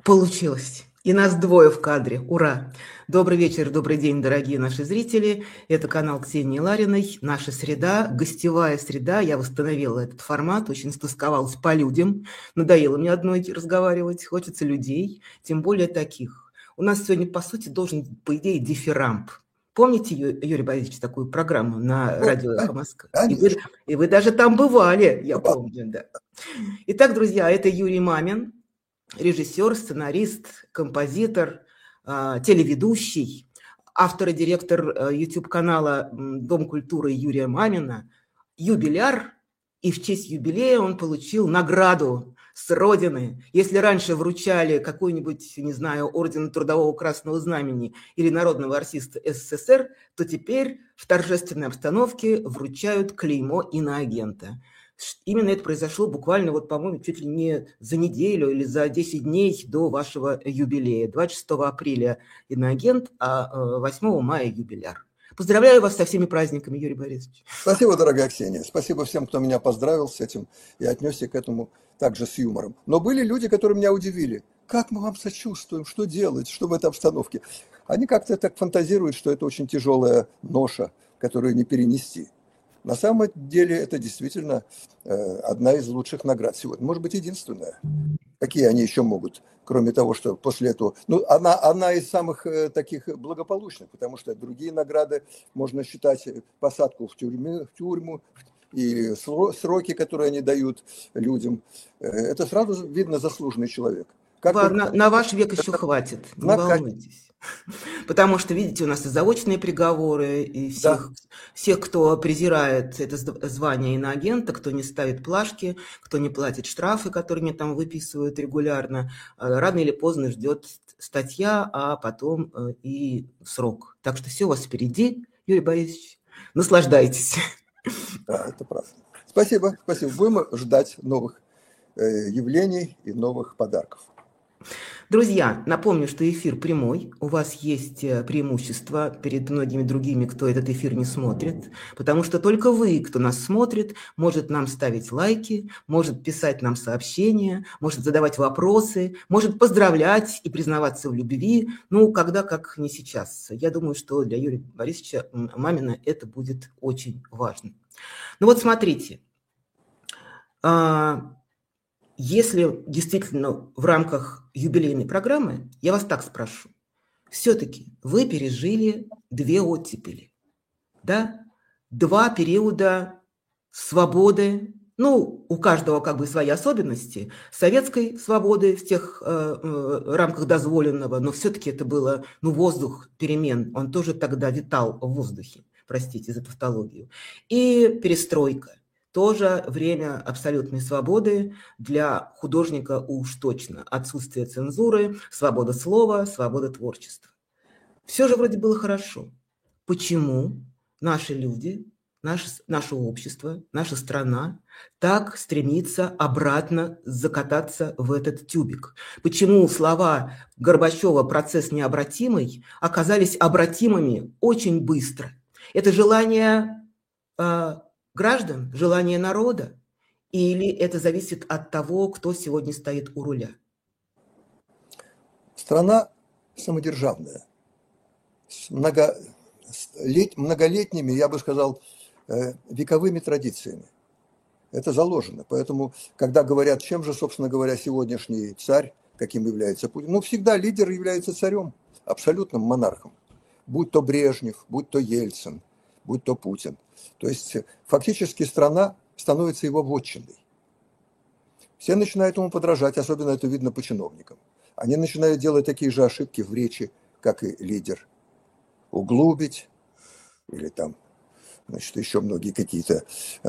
Получилось. И нас двое в кадре. Ура! Добрый вечер, добрый день, дорогие наши зрители. Это канал Ксении Лариной. Наша среда, гостевая среда. Я восстановила этот формат, очень стосковалась по людям. Надоело мне одной разговаривать, хочется людей, тем более таких. У нас сегодня, по сути, должен, по идее, дифирамб. Помните, Юрий Борисович, такую программу на Ну, радио «Эхо Москвы»? конечно. И вы даже там бывали, я Бывал. помню, да. Итак, друзья, это Юрий Мамин, режиссер, сценарист, композитор, телеведущий, автор и директор YouTube-канала «Дом культуры» Юрия Мамина, юбиляр, и в честь юбилея он получил награду с Родины. Если раньше вручали какой-нибудь, не знаю, орден Трудового Красного Знамени или Народного артиста СССР, то теперь в торжественной обстановке вручают клеймо иноагента. Именно это произошло буквально, вот, по-моему, чуть ли не за неделю или за 10 дней до вашего юбилея. 26 апреля иноагент, а 8 мая юбиляр. Поздравляю вас со всеми праздниками, Юрий Борисович. Спасибо, дорогая Ксения. Спасибо всем, кто меня поздравил с этим и отнесся к этому также с юмором. Но были люди, которые меня удивили. Как мы вам сочувствуем, что делать, что в этой обстановке? Они как-то так фантазируют, что это очень тяжелая ноша, которую не перенести. На самом деле это действительно одна из лучших наград сегодня. Может быть, единственная. Какие они еще могут, кроме того, что после этого... Ну, она из самых таких благополучных, потому что другие награды можно считать посадку в тюрьму и сроки, которые они дают людям. Это сразу видно заслуженный человек. На ваш век еще хватит, не волнуйтесь. Потому что, видите, у нас и заочные приговоры, и всех, кто презирает это звание иноагента, кто не ставит плашки, кто не платит штрафы, которые мне там выписывают регулярно, рано или поздно ждет статья, а потом и срок. Так что все у вас впереди, Юрий Борисович. Наслаждайтесь. Да, это правда. Спасибо, спасибо. Будем ждать новых явлений и новых подарков. Друзья, напомню, что эфир прямой. У вас есть преимущество перед многими другими, кто этот эфир не смотрит, потому что только вы, кто нас смотрит, может нам ставить лайки, может писать нам сообщения, может задавать вопросы, может поздравлять и признаваться в любви. Ну, когда, как не сейчас. Я думаю, что для Юрия Борисовича Мамина это будет очень важно. Ну вот смотрите. Если действительно в рамках юбилейной программы, я вас так спрошу, все-таки вы пережили 2 оттепели, да? 2 периода свободы, ну, у каждого как бы свои особенности, советской свободы в тех рамках дозволенного, но все-таки это было, ну, воздух перемен, он тоже тогда витал в воздухе, простите за тавтологию, и перестройка. Тоже время абсолютной свободы для художника уж точно. Отсутствие цензуры, свобода слова, свобода творчества. Все же вроде было хорошо. Почему наши люди, наше общество, наша страна так стремится обратно закататься в этот тюбик? Почему слова Горбачева «процесс необратимый» оказались обратимыми очень быстро? Это желание граждан, желание народа, или это зависит от того, кто сегодня стоит у руля? Страна самодержавная, с многолетними, я бы сказал, вековыми традициями. Это заложено. Поэтому, когда говорят, чем же, собственно говоря, сегодняшний царь, каким является Путин, ну, всегда лидер является царем, абсолютным монархом. Будь то Брежнев, будь то Ельцин, будь то Путин. То есть фактически страна становится его вотчиной. Все начинают ему подражать, особенно это видно по чиновникам. Они начинают делать такие же ошибки в речи, как и лидер. Углубить, или там, значит, еще многие какие-то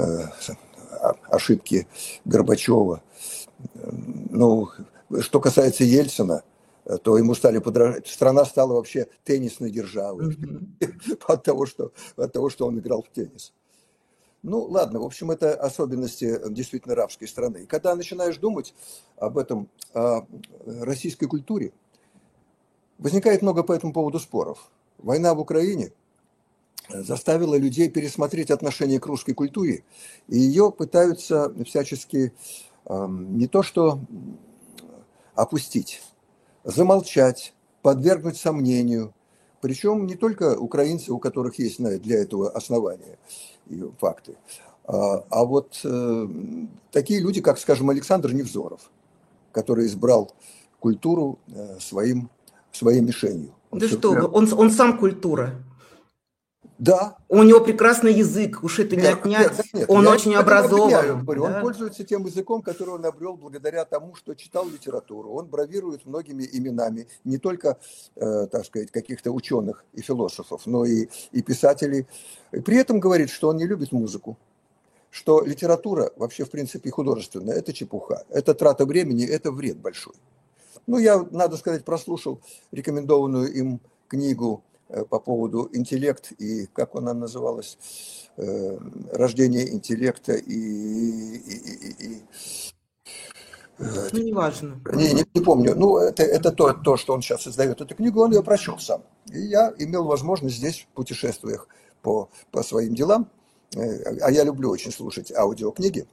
ошибки Горбачева. Ну, что касается Ельцина, то ему стали подражать. Страна стала вообще теннисной державой от того, что он играл в теннис. Ну, ладно, в общем, это особенности действительно рабской страны. И когда начинаешь думать об этом, о российской культуре, возникает много по этому поводу споров. Война в Украине заставила людей пересмотреть отношение к русской культуре, и ее пытаются всячески не то что опустить, замолчать, подвергнуть сомнению. Причем не только украинцы, у которых есть для этого основания и факты, а вот такие люди, как, скажем, Александр Невзоров, который избрал культуру своей мишенью. Да что вы, он сам культура. Да. У него прекрасный язык, уж это не отнять. Нет, он очень образован. Да? Он пользуется тем языком, который он обрел благодаря тому, что читал литературу. Он бравирует многими именами, не только, так сказать, каких-то ученых и философов, но и писателей. И при этом говорит, что он не любит музыку, что литература вообще, в принципе, художественная – это чепуха, это трата времени, это вред большой. Ну, я, надо сказать, прослушал рекомендованную им книгу по поводу интеллект и, как она называлась, рождение интеллекта Ну, неважно. Не помню. Ну, это то, что он сейчас издает эту книгу, он ее прочел сам. И я имел возможность здесь, в путешествиях по своим делам, а я люблю очень слушать аудиокниги,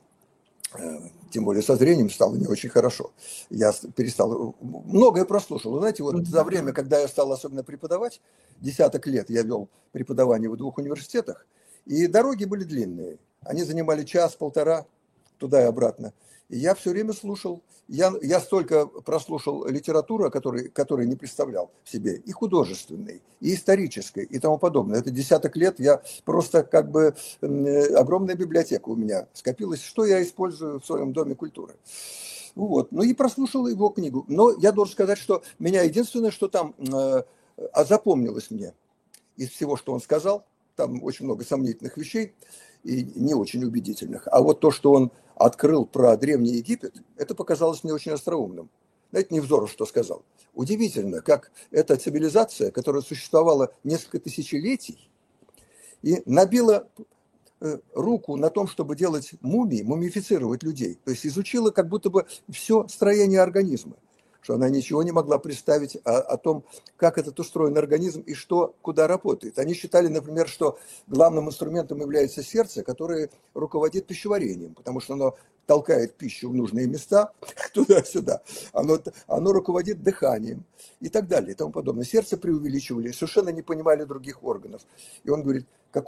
тем более со зрением стало не очень хорошо. Я перестал, многое прослушал. Вы знаете, вот за время, когда я стал особенно преподавать, десяток лет я вел преподавание в 2 университетах, и дороги были длинные. Они занимали час-полтора туда и обратно. И я все время слушал. Я столько прослушал литературу, которую не представлял в себе, и художественной, и исторической, и тому подобное. Это десяток лет, я просто как бы огромная библиотека у меня скопилась, что я использую в своем доме культуры. Вот. Ну и прослушал его книгу. Но я должен сказать, что меня единственное, что там запомнилось мне из всего, что он сказал, там очень много сомнительных вещей и не очень убедительных. А вот то, что он открыл про Древний Египет, это показалось мне очень остроумным. Знаете, Невзоров что сказал? Удивительно, как эта цивилизация, которая существовала несколько тысячелетий, и набила руку на том, чтобы делать мумии, мумифицировать людей. То есть изучила как будто бы все строение организма, что она ничего не могла представить о том, как этот устроен организм и что, куда работает. Они считали, например, что главным инструментом является сердце, которое руководит пищеварением, потому что оно толкает пищу в нужные места, туда-сюда. Оно руководит дыханием и так далее и тому подобное. Сердце преувеличивали, совершенно не понимали других органов. И он говорит,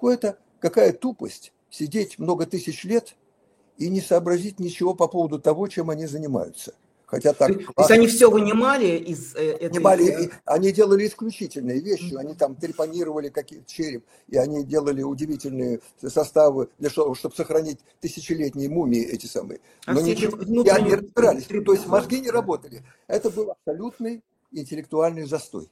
какая тупость сидеть много тысяч лет и не сообразить ничего по поводу того, чем они занимаются. Хотя так, то есть они все вынимали из этой... Они делали исключительные вещи, они там трепанировали череп, и они делали удивительные составы, чтобы сохранить тысячелетние мумии эти самые. Но ничего, они не разбирались, то есть мозги не работали. Это был абсолютный интеллектуальный застой.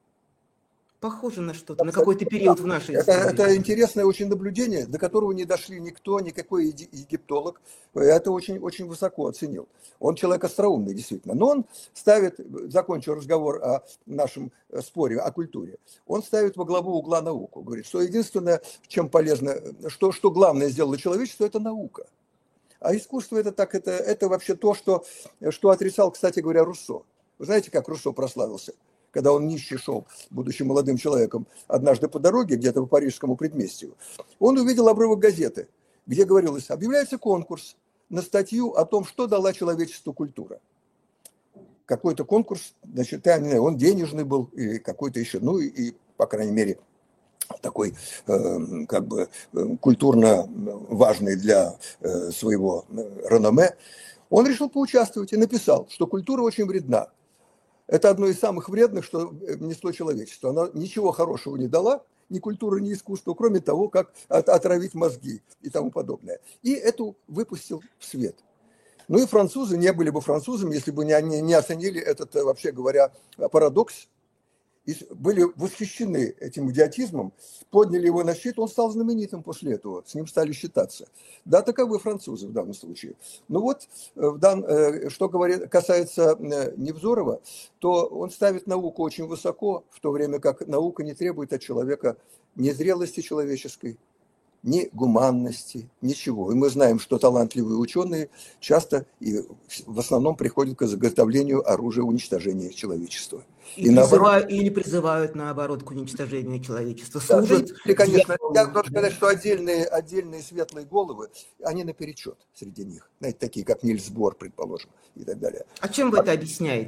Похоже на что-то, на какой-то период в нашей истории. Это интересное очень наблюдение, до которого не дошли никто, никакой египтолог. Это очень, очень высоко оценил. Он человек остроумный, действительно. Но он ставит, закончил разговор о нашем споре о культуре, он ставит во главу угла науку. Говорит, что единственное, чем полезно, что главное сделало человечество, это наука. А искусство это вообще то, что отрицал, кстати говоря, Руссо. Вы знаете, как Руссо прославился? Когда он нищий шел, будучи молодым человеком, однажды по дороге, где-то по парижскому предместью, он увидел обрывок газеты, где говорилось, объявляется конкурс на статью о том, что дала человечеству культура. Какой-то конкурс, значит, я не знаю, он денежный был или какой-то еще, ну и по крайней мере, такой как бы культурно важный для своего реноме. Он решил поучаствовать и написал, что культура очень вредна. Это одно из самых вредных, что несло человечество. Она ничего хорошего не дала, ни культуры, ни искусства, кроме того, как отравить мозги и тому подобное. И эту выпустил в свет. Ну и французы не были бы французами, если бы не оценили этот, вообще говоря, парадокс. И были восхищены этим идиотизмом, подняли его на щит, он стал знаменитым после этого, с ним стали считаться. Да, таковы французы в данном случае. Ну вот, что касается Невзорова, то он ставит науку очень высоко, в то время как наука не требует от человека ни зрелости человеческой, ни гуманности, ничего. И мы знаем, что талантливые ученые часто и в основном приходят к изготовлению оружия уничтожения человечества. Или призывают, наоборот, к уничтожению человечества. Служат, да, конечно, я должен сказать, что отдельные светлые головы, они наперечет среди них. Знаете, такие, как Нильс Бор, предположим, и так далее. А чем вы это объясняете?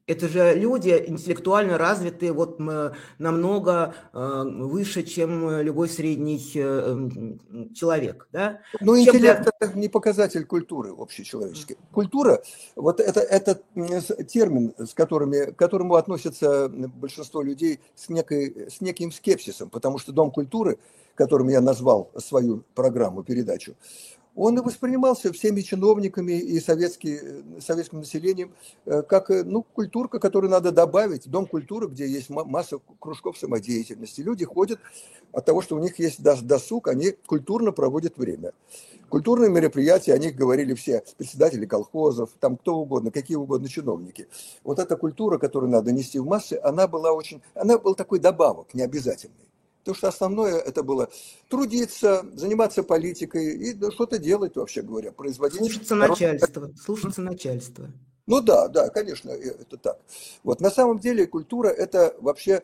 Это же люди интеллектуально развитые, вот намного выше, чем любой средний человек, да? Ну, Чем интеллект – это не показатель культуры общечеловеческой. Культура, вот это термин, к которому относятся большинство людей с неким скепсисом, потому что Дом культуры, которым я назвал свою программу, передачу, он и воспринимался всеми чиновниками и советским населением как культурка, которую надо добавить. Дом культуры, где есть масса кружков самодеятельности. Люди ходят от того, что у них есть досуг, они культурно проводят время. Культурные мероприятия, о них говорили все председатели колхозов, там кто угодно, какие угодно чиновники. Вот эта культура, которую надо нести в массы, она был такой добавок, необязательный. Потому что основное это было трудиться, заниматься политикой и что-то делать, вообще говоря, производить. Слушаться начальства. Ну да, конечно, это так. Вот на самом деле культура это вообще,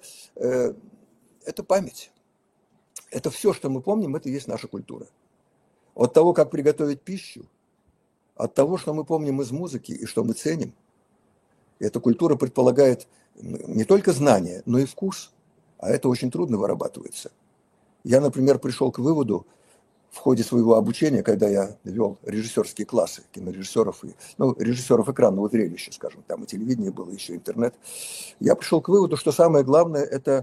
это память. Это все, что мы помним, это и есть наша культура. От того, как приготовить пищу, от того, что мы помним из музыки и что мы ценим. Эта культура предполагает не только знания, но и вкус. А это очень трудно вырабатывается. Я, например, пришел к выводу в ходе своего обучения, когда я вел режиссерские классы кинорежиссеров и режиссеров экранного зрелища, скажем, там и телевидение было, еще интернет. Я пришел к выводу, что самое главное это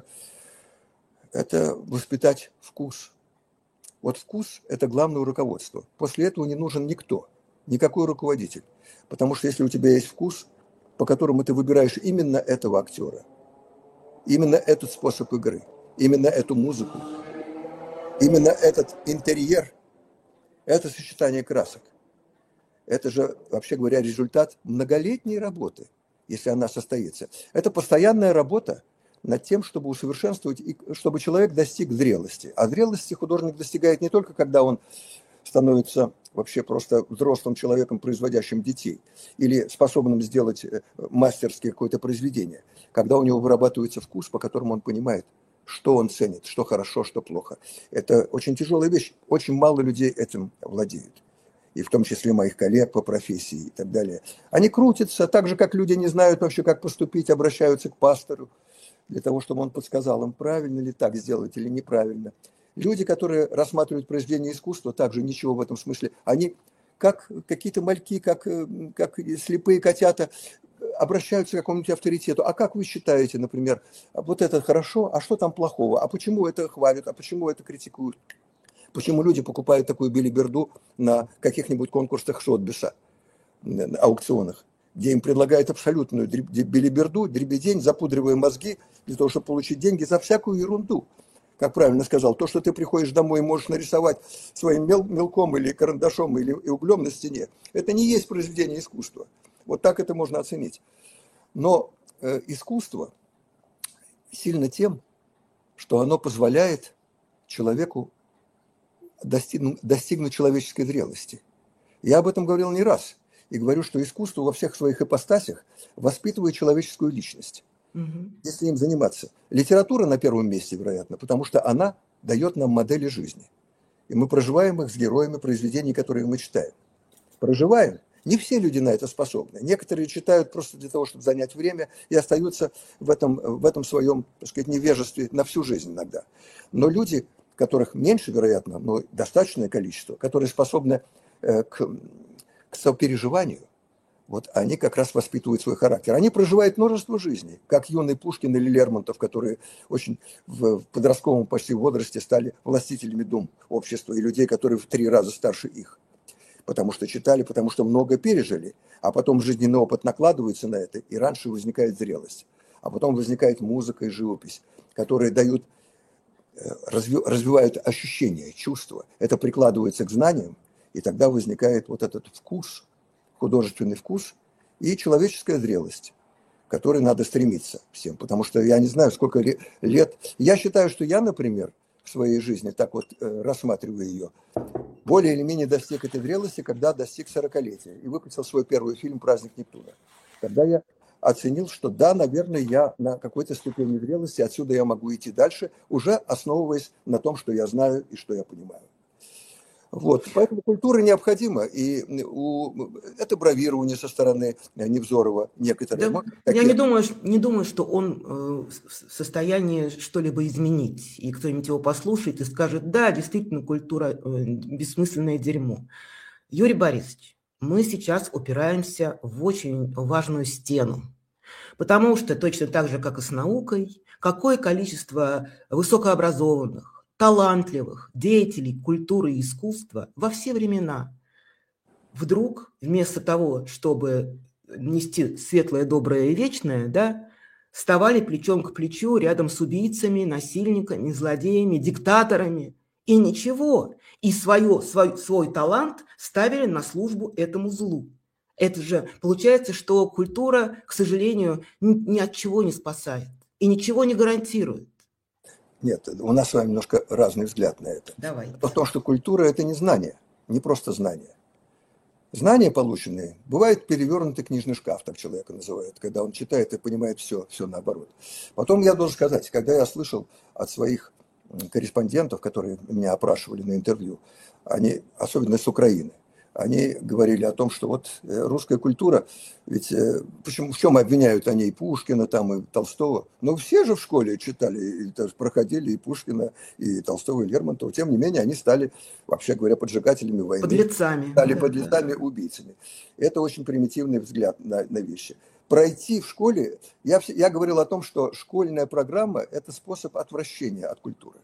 воспитать вкус. Вот вкус – это главное руководство. После этого не нужен никто, никакой руководитель. Потому что если у тебя есть вкус, по которому ты выбираешь именно этого актера, именно этот способ игры, именно эту музыку, именно этот интерьер, это сочетание красок. Это же, вообще говоря, результат многолетней работы, если она состоится. Это постоянная работа над тем, чтобы усовершенствовать, и чтобы человек достиг зрелости. А зрелости художник достигает не только, когда он становится вообще просто взрослым человеком, производящим детей, или способным сделать мастерское какое-то произведение, когда у него вырабатывается вкус, по которому он понимает, что он ценит, что хорошо, что плохо. Это очень тяжелая вещь, очень мало людей этим владеют, и в том числе моих коллег по профессии и так далее. Они крутятся, так же, как люди не знают вообще, как поступить, обращаются к пастору, для того, чтобы он подсказал им, правильно ли так сделать или неправильно. Люди, которые рассматривают произведения искусства, также ничего в этом смысле, они как какие-то мальки, как слепые котята, обращаются к какому-нибудь авторитету. А как вы считаете, например, вот это хорошо, а что там плохого? А почему это хвалят, а почему это критикуют? Почему люди покупают такую билиберду на каких-нибудь конкурсах Шотбиса, на аукционах, где им предлагают абсолютную билиберду, дребедень, запудривая мозги, для того, чтобы получить деньги за всякую ерунду. Как правильно сказал, то, что ты приходишь домой и можешь нарисовать своим мелком или карандашом или углем на стене, это не есть произведение искусства. Вот так это можно оценить. Но искусство сильно тем, что оно позволяет человеку достигнуть человеческой зрелости. Я об этом говорил не раз. И говорю, что искусство во всех своих ипостасях воспитывает человеческую личность. Если им заниматься. Литература на первом месте, вероятно, потому что она дает нам модели жизни. И мы проживаем их с героями произведений, которые мы читаем. Проживаем. Не все люди на это способны. Некоторые читают просто для того, чтобы занять время, и остаются в этом своем, так сказать, невежестве на всю жизнь иногда. Но люди, которых меньше, вероятно, но достаточное количество, которые способны к сопереживанию, вот они как раз воспитывают свой характер. Они проживают множество жизней, как юный Пушкин или Лермонтов, которые очень в подростковом почти возрасте стали властителями дум общества и людей, которые в 3 раза старше их. Потому что читали, потому что много пережили, а потом жизненный опыт накладывается на это, и раньше возникает зрелость. А потом возникает музыка и живопись, которые развивают ощущения, чувства. Это прикладывается к знаниям, и тогда возникает вот этот вкус, художественный вкус и человеческая зрелость, к которой надо стремиться всем. Потому что я не знаю, сколько лет. Я считаю, что я, например, в своей жизни, так вот рассматриваю ее, более или менее достиг этой зрелости, когда достиг 40-летия и выпустил свой первый фильм «Праздник Нептуна». Когда я оценил, что да, наверное, я на какой-то ступени зрелости, отсюда я могу идти дальше, уже основываясь на том, что я знаю и что я понимаю. Вот, поэтому культура необходима, и это бравирование со стороны Невзорова некоторые. Да, Мы я такие, не думаю, что он в состоянии что-либо изменить, и кто-нибудь его послушает и скажет, да, действительно, культура бессмысленное дерьмо. Юрий Борисович, мы сейчас упираемся в очень важную стену, потому что точно так же, как и с наукой, какое количество высокообразованных, талантливых деятелей культуры и искусства во все времена вдруг вместо того, чтобы нести светлое, доброе и вечное, да, вставали плечом к плечу рядом с убийцами, насильниками, злодеями, диктаторами. И ничего. И свой талант ставили на службу этому злу. Это же получается, что культура, к сожалению, ни от чего не спасает и ничего не гарантирует. нет, у нас с вами немножко разный взгляд на это. Давайте. Потому что культура – это не знание, не просто знание. Знания, полученные, бывает перевернутый книжный шкаф, так человека называют, когда он читает и понимает все наоборот. Потом я должен сказать, когда я слышал от своих корреспондентов, которые меня опрашивали на интервью, они, особенно с Украины, они говорили о том, что вот русская культура, ведь почему, в чем обвиняют они и Пушкина, там, и Толстого? Ну, все же в школе читали, и проходили и Пушкина, и Толстого, и Лермонтова. Тем не менее, они стали, вообще говоря, поджигателями войны, Подлецами. стали подлецами, убийцами. Это очень примитивный взгляд на вещи. Пройти в школе, я говорил о том, что школьная программа – это способ отвращения от культуры.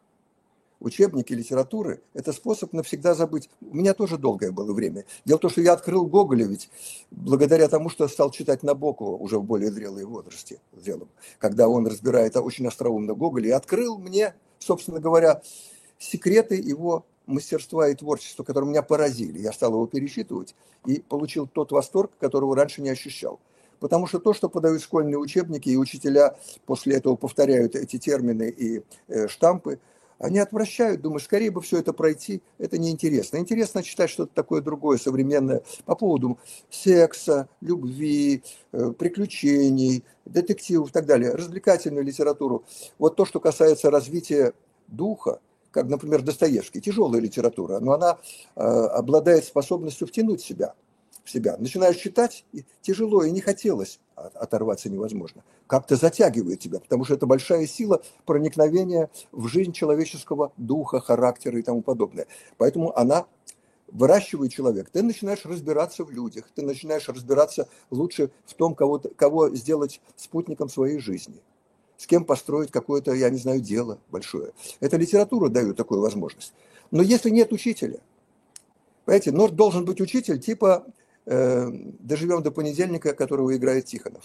Учебники литературы – это способ навсегда забыть. У меня тоже долгое было время. Дело в том, что я открыл Гоголя ведь благодаря тому, что стал читать Набокова уже в более зрелой возрасте, когда он разбирает очень остроумно Гоголя, и открыл мне, собственно говоря, секреты его мастерства и творчества, которые меня поразили. Я стал его перечитывать и получил тот восторг, которого раньше не ощущал. Потому что то, что подают школьные учебники, и учителя после этого повторяют эти термины и штампы, они отвращают, думаю, скорее бы все это пройти, это неинтересно. Интересно читать что-то такое другое, современное, по поводу секса, любви, приключений, детективов и так далее, развлекательную литературу. Вот то, что касается развития духа, как, например, Достоевский, тяжелая литература, но она обладает способностью втянуть в себя. Начинаешь читать, и тяжело, и не хотелось, оторваться невозможно. Как-то затягивает тебя, потому что это большая сила проникновения в жизнь человеческого духа, характера и тому подобное. Поэтому она выращивает человека. Ты начинаешь разбираться в людях, ты начинаешь разбираться лучше в том, кого сделать спутником своей жизни, с кем построить какое-то, я не знаю, дело большое. Эта литература дает такую возможность. Но если нет учителя, понимаете, но должен быть учитель типа «Доживем до понедельника», которого играет Тихонов.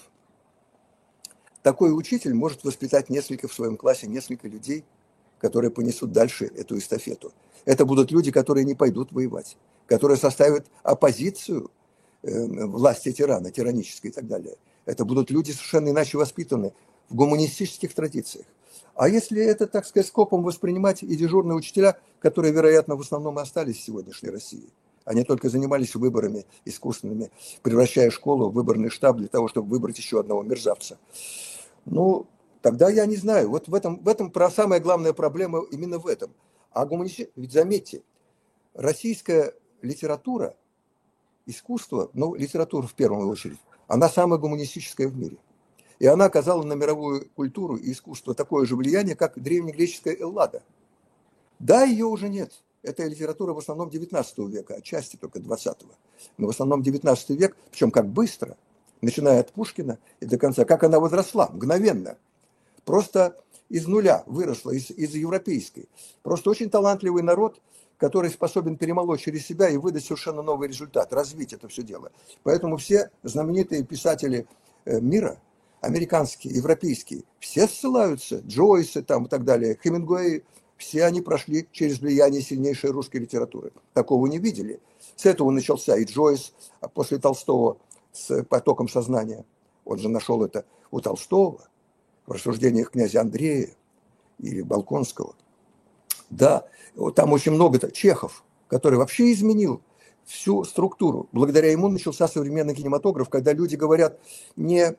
Такой учитель может воспитать в своем классе несколько людей, которые понесут дальше эту эстафету. Это будут люди, которые не пойдут воевать, которые составят оппозицию власти тирана, тиранической и так далее. Это будут люди совершенно иначе воспитанные, в гуманистических традициях. А если это, так сказать, скопом воспринимать и дежурные учителя, которые, вероятно, в основном и остались в сегодняшней России, они только занимались выборами искусственными, превращая школу в выборный штаб для того, чтобы выбрать еще одного мерзавца. Ну, тогда я не знаю. Вот в этом самая главная проблема именно в этом. А ведь заметьте, российская литература, искусство, ну, литература в первую очередь, она самая гуманистическая в мире. И она оказала на мировую культуру и искусство такое же влияние, как древнегреческая Эллада. Да, ее уже нет. Это литература в основном 19 века, отчасти только 20-го. Но в основном 19 век, причем как быстро, начиная от Пушкина и до конца, как она возросла, мгновенно. Просто из нуля выросла, из европейской. Просто очень талантливый народ, который способен перемолоть через себя и выдать совершенно новый результат, развить это все дело. Поэтому все знаменитые писатели мира, американские, европейские, все ссылаются, Джойсы там и так далее, Хемингуэй, все они прошли через влияние сильнейшей русской литературы. Такого не видели. С этого начался и Джойс, а после Толстого с «Потоком сознания». Он же нашел это у Толстого, в рассуждениях князя Андрея или Болконского. Да, вот там очень много. Чехов, который вообще изменил всю структуру. Благодаря ему начался современный кинематограф, когда люди говорят не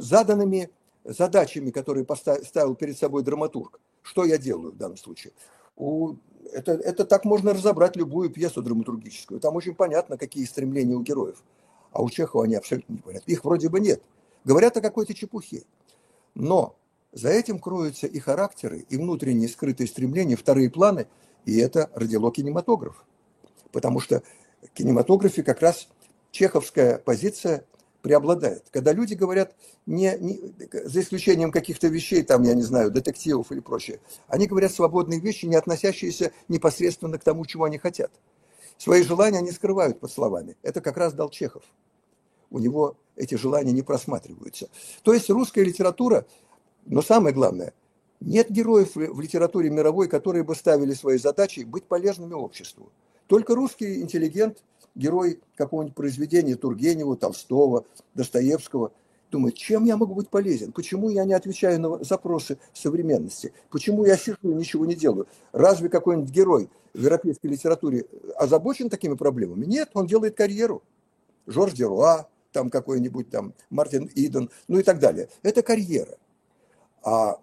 заданными задачами, которые ставил перед собой драматург. Что я делаю в данном случае? Это так можно разобрать любую пьесу драматургическую. Там очень понятно, какие стремления у героев. А у Чехова они абсолютно непонятны. Их вроде бы нет. Говорят о какой-то чепухе. Но за этим кроются и характеры, и внутренние скрытые стремления, вторые планы, и это родило кинематограф. Потому что в кинематографе как раз чеховская позиция преобладает. Когда люди говорят, за исключением каких-то вещей, там, я не знаю, детективов или прочее, они говорят свободные вещи, не относящиеся непосредственно к тому, чего они хотят. Свои желания они скрывают под словами. Это как раз дал Чехов. У него эти желания не просматриваются. То есть русская литература, но самое главное, нет героев в литературе мировой, которые бы ставили своей задачей быть полезными обществу. Только русский интеллигент, герой какого-нибудь произведения Тургенева, Толстого, Достоевского, думает, чем я могу быть полезен? Почему я не отвечаю на запросы современности? Почему я сижу и ничего не делаю? Разве какой-нибудь герой в европейской литературе озабочен такими проблемами? Нет, он делает карьеру. Жорж Деруа, там какой-нибудь там Мартин Иден, ну и так далее. Это карьера. А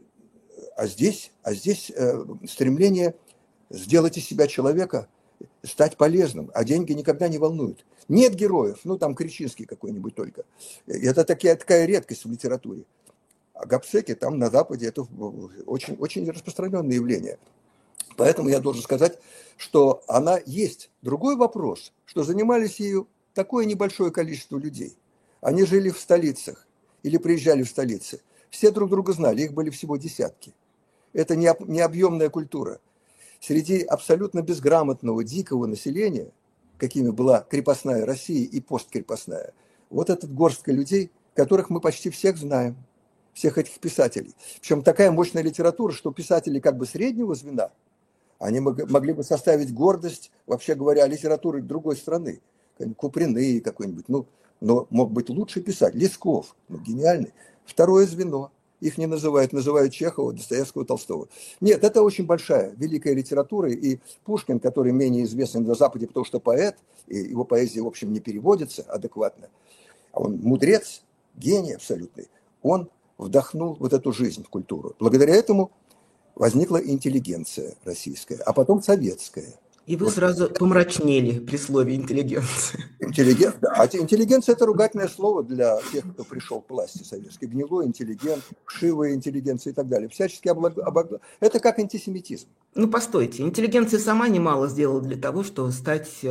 здесь стремление сделать из себя человека, стать полезным, а деньги никогда не волнуют. Нет героев, ну там Кричинский какой-нибудь только. Это такая редкость в литературе. А гопсеки там на Западе это очень, очень распространенное явление. Поэтому я должен сказать, что она есть. Другой вопрос, что занимались ею такое небольшое количество людей. Они жили в столицах или приезжали в столицы. Все друг друга знали, их были всего десятки. Это не объемная культура. Среди абсолютно безграмотного, дикого населения, какими была крепостная Россия и посткрепостная, вот этот горстка людей, которых мы почти всех знаем, всех этих писателей. Причем такая мощная литература, что писатели как бы среднего звена, они могли бы составить гордость, вообще говоря, литературы другой страны. Куприны какой-нибудь, но мог быть лучший писатель. Лесков, гениальный. Второе звено. Их не называют Чехова, Достоевского, Толстого. Нет, это очень большая, великая литература. И Пушкин, который менее известен на Западе, потому что поэт, и его поэзия, в общем, не переводится адекватно. А он мудрец, гений абсолютный. Он вдохнул вот эту жизнь в культуру. Благодаря этому возникла интеллигенция российская, а потом советская. И вы сразу помрачнели при слове интеллигенция. Интеллигенция – это ругательное слово для тех, кто пришел к власти советской. Гнилой интеллигент, вшивая интеллигенция и так далее. Всячески это как антисемитизм. Ну, постойте, интеллигенция сама немало сделала для того, чтобы стать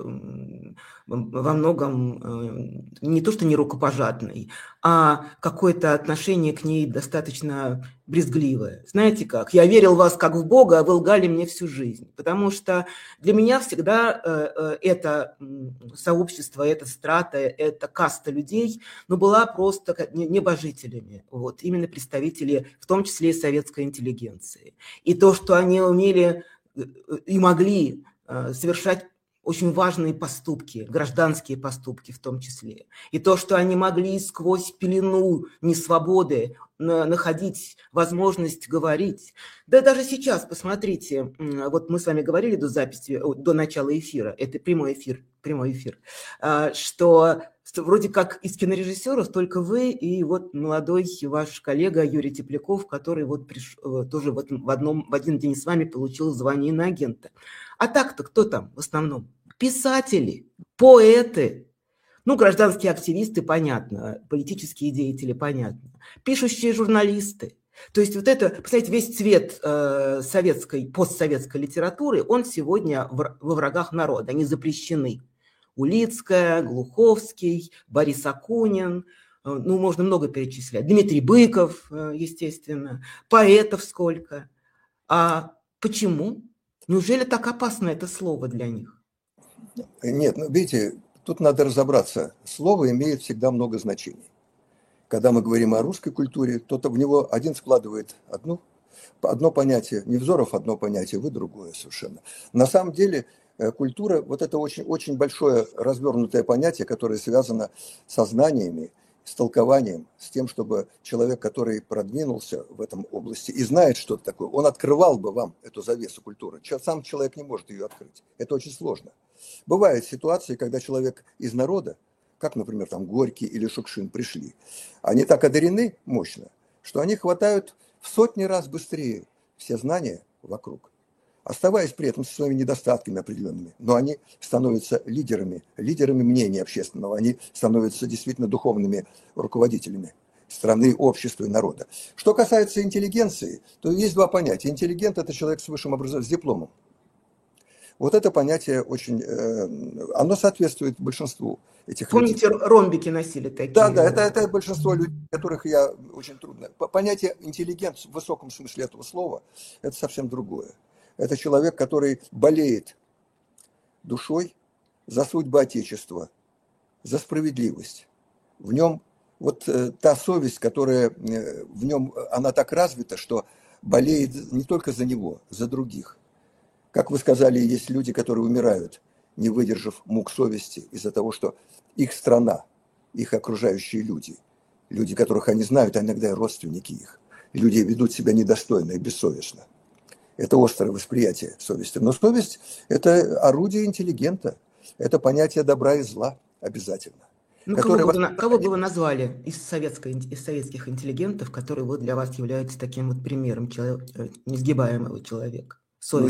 во многом не то что не рукопожатной, а какое-то отношение к ней достаточно брезгливое. Знаете как? Я верил в вас как в Бога, а вы лгали мне всю жизнь. Потому что для меня всегда это сообщество, эта страта, эта каста людей, была просто небожителями. Вот, именно представители, в том числе и советской интеллигенции. И то, что они умели и могли совершать очень важные поступки, гражданские поступки в том числе. И то, что они могли сквозь пелену несвободы находить возможность говорить. Да даже сейчас, посмотрите, вот мы с вами говорили до записи, до начала эфира, это прямой эфир, что вроде как из кинорежиссеров только вы и вот молодой ваш коллега Юрий Тепляков, который вот тоже в один день с вами получил звание иноагента. А так-то кто там в основном? Писатели, поэты, гражданские активисты, понятно, политические деятели, понятно, пишущие журналисты. То есть вот это, представляете, весь цвет постсоветской литературы, он сегодня во врагах народа, они запрещены. Улицкая, Глуховский, Борис Акунин, можно много перечислять. Дмитрий Быков, естественно, поэтов сколько. А почему? Неужели так опасно это слово для них? Нет, видите, тут надо разобраться. Слово имеет всегда много значений. Когда мы говорим о русской культуре, кто-то в него один складывает одно понятие, Невзоров одно понятие, вы другое совершенно. На самом деле культура, вот это очень, очень большое развернутое понятие, которое связано со знаниями, с толкованием, с тем, чтобы человек, который продвинулся в этом области и знает, что это такое, он открывал бы вам эту завесу культуры. Сам человек не может ее открыть. Это очень сложно. Бывают ситуации, когда человек из народа, как, например, там Горький или Шукшин пришли, они так одарены мощно, что они хватают в сотни раз быстрее все знания вокруг. оставаясь при этом со своими недостатками определенными, но они становятся лидерами мнения общественного, они становятся действительно духовными руководителями страны, общества и народа. Что касается интеллигенции, то есть два понятия. Интеллигент – это человек с высшим образованием, с дипломом. Вот это понятие очень, оно соответствует большинству этих людей. Помните, ромбики носили такие? Да, это большинство людей, которых я очень трудно. Понятие интеллигент в высоком смысле этого слова – это совсем другое. Это человек, который болеет душой за судьбу Отечества, за справедливость. В нем вот та совесть, которая в нем, она так развита, что болеет не только за него, за других. Как вы сказали, есть люди, которые умирают, не выдержав мук совести из-за того, что их страна, их окружающие люди, которых они знают, а иногда и родственники их, люди ведут себя недостойно и бессовестно. Это острое восприятие совести. Но совесть – это орудие интеллигента, это понятие добра и зла обязательно. Ну, кого бы вы назвали из советских интеллигентов, которые вот для вас являются таким вот примером несгибаемого человека? Ну,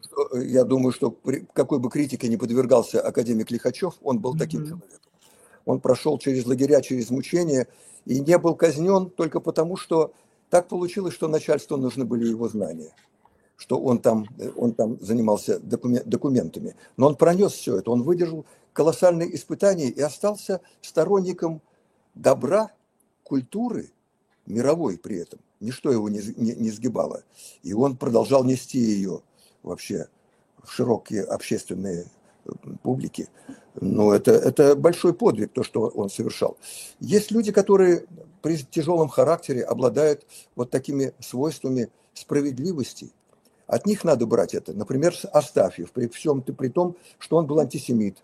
я думаю, что какой бы критике не подвергался академик Лихачев, он был таким человеком. Он прошел через лагеря, через мучения и не был казнен только потому, что так получилось, что начальству нужны были его знания, что он там занимался документами. Но он пронес все это, он выдержал колоссальные испытания и остался сторонником добра, культуры, мировой при этом. Ничто его не сгибало. И он продолжал нести ее вообще в широкие общественные публики. Но это большой подвиг, то, что он совершал. Есть люди, которые при тяжелом характере обладают вот такими свойствами справедливости. От них надо брать это. Например, Астафьев, при том, что он был антисемит.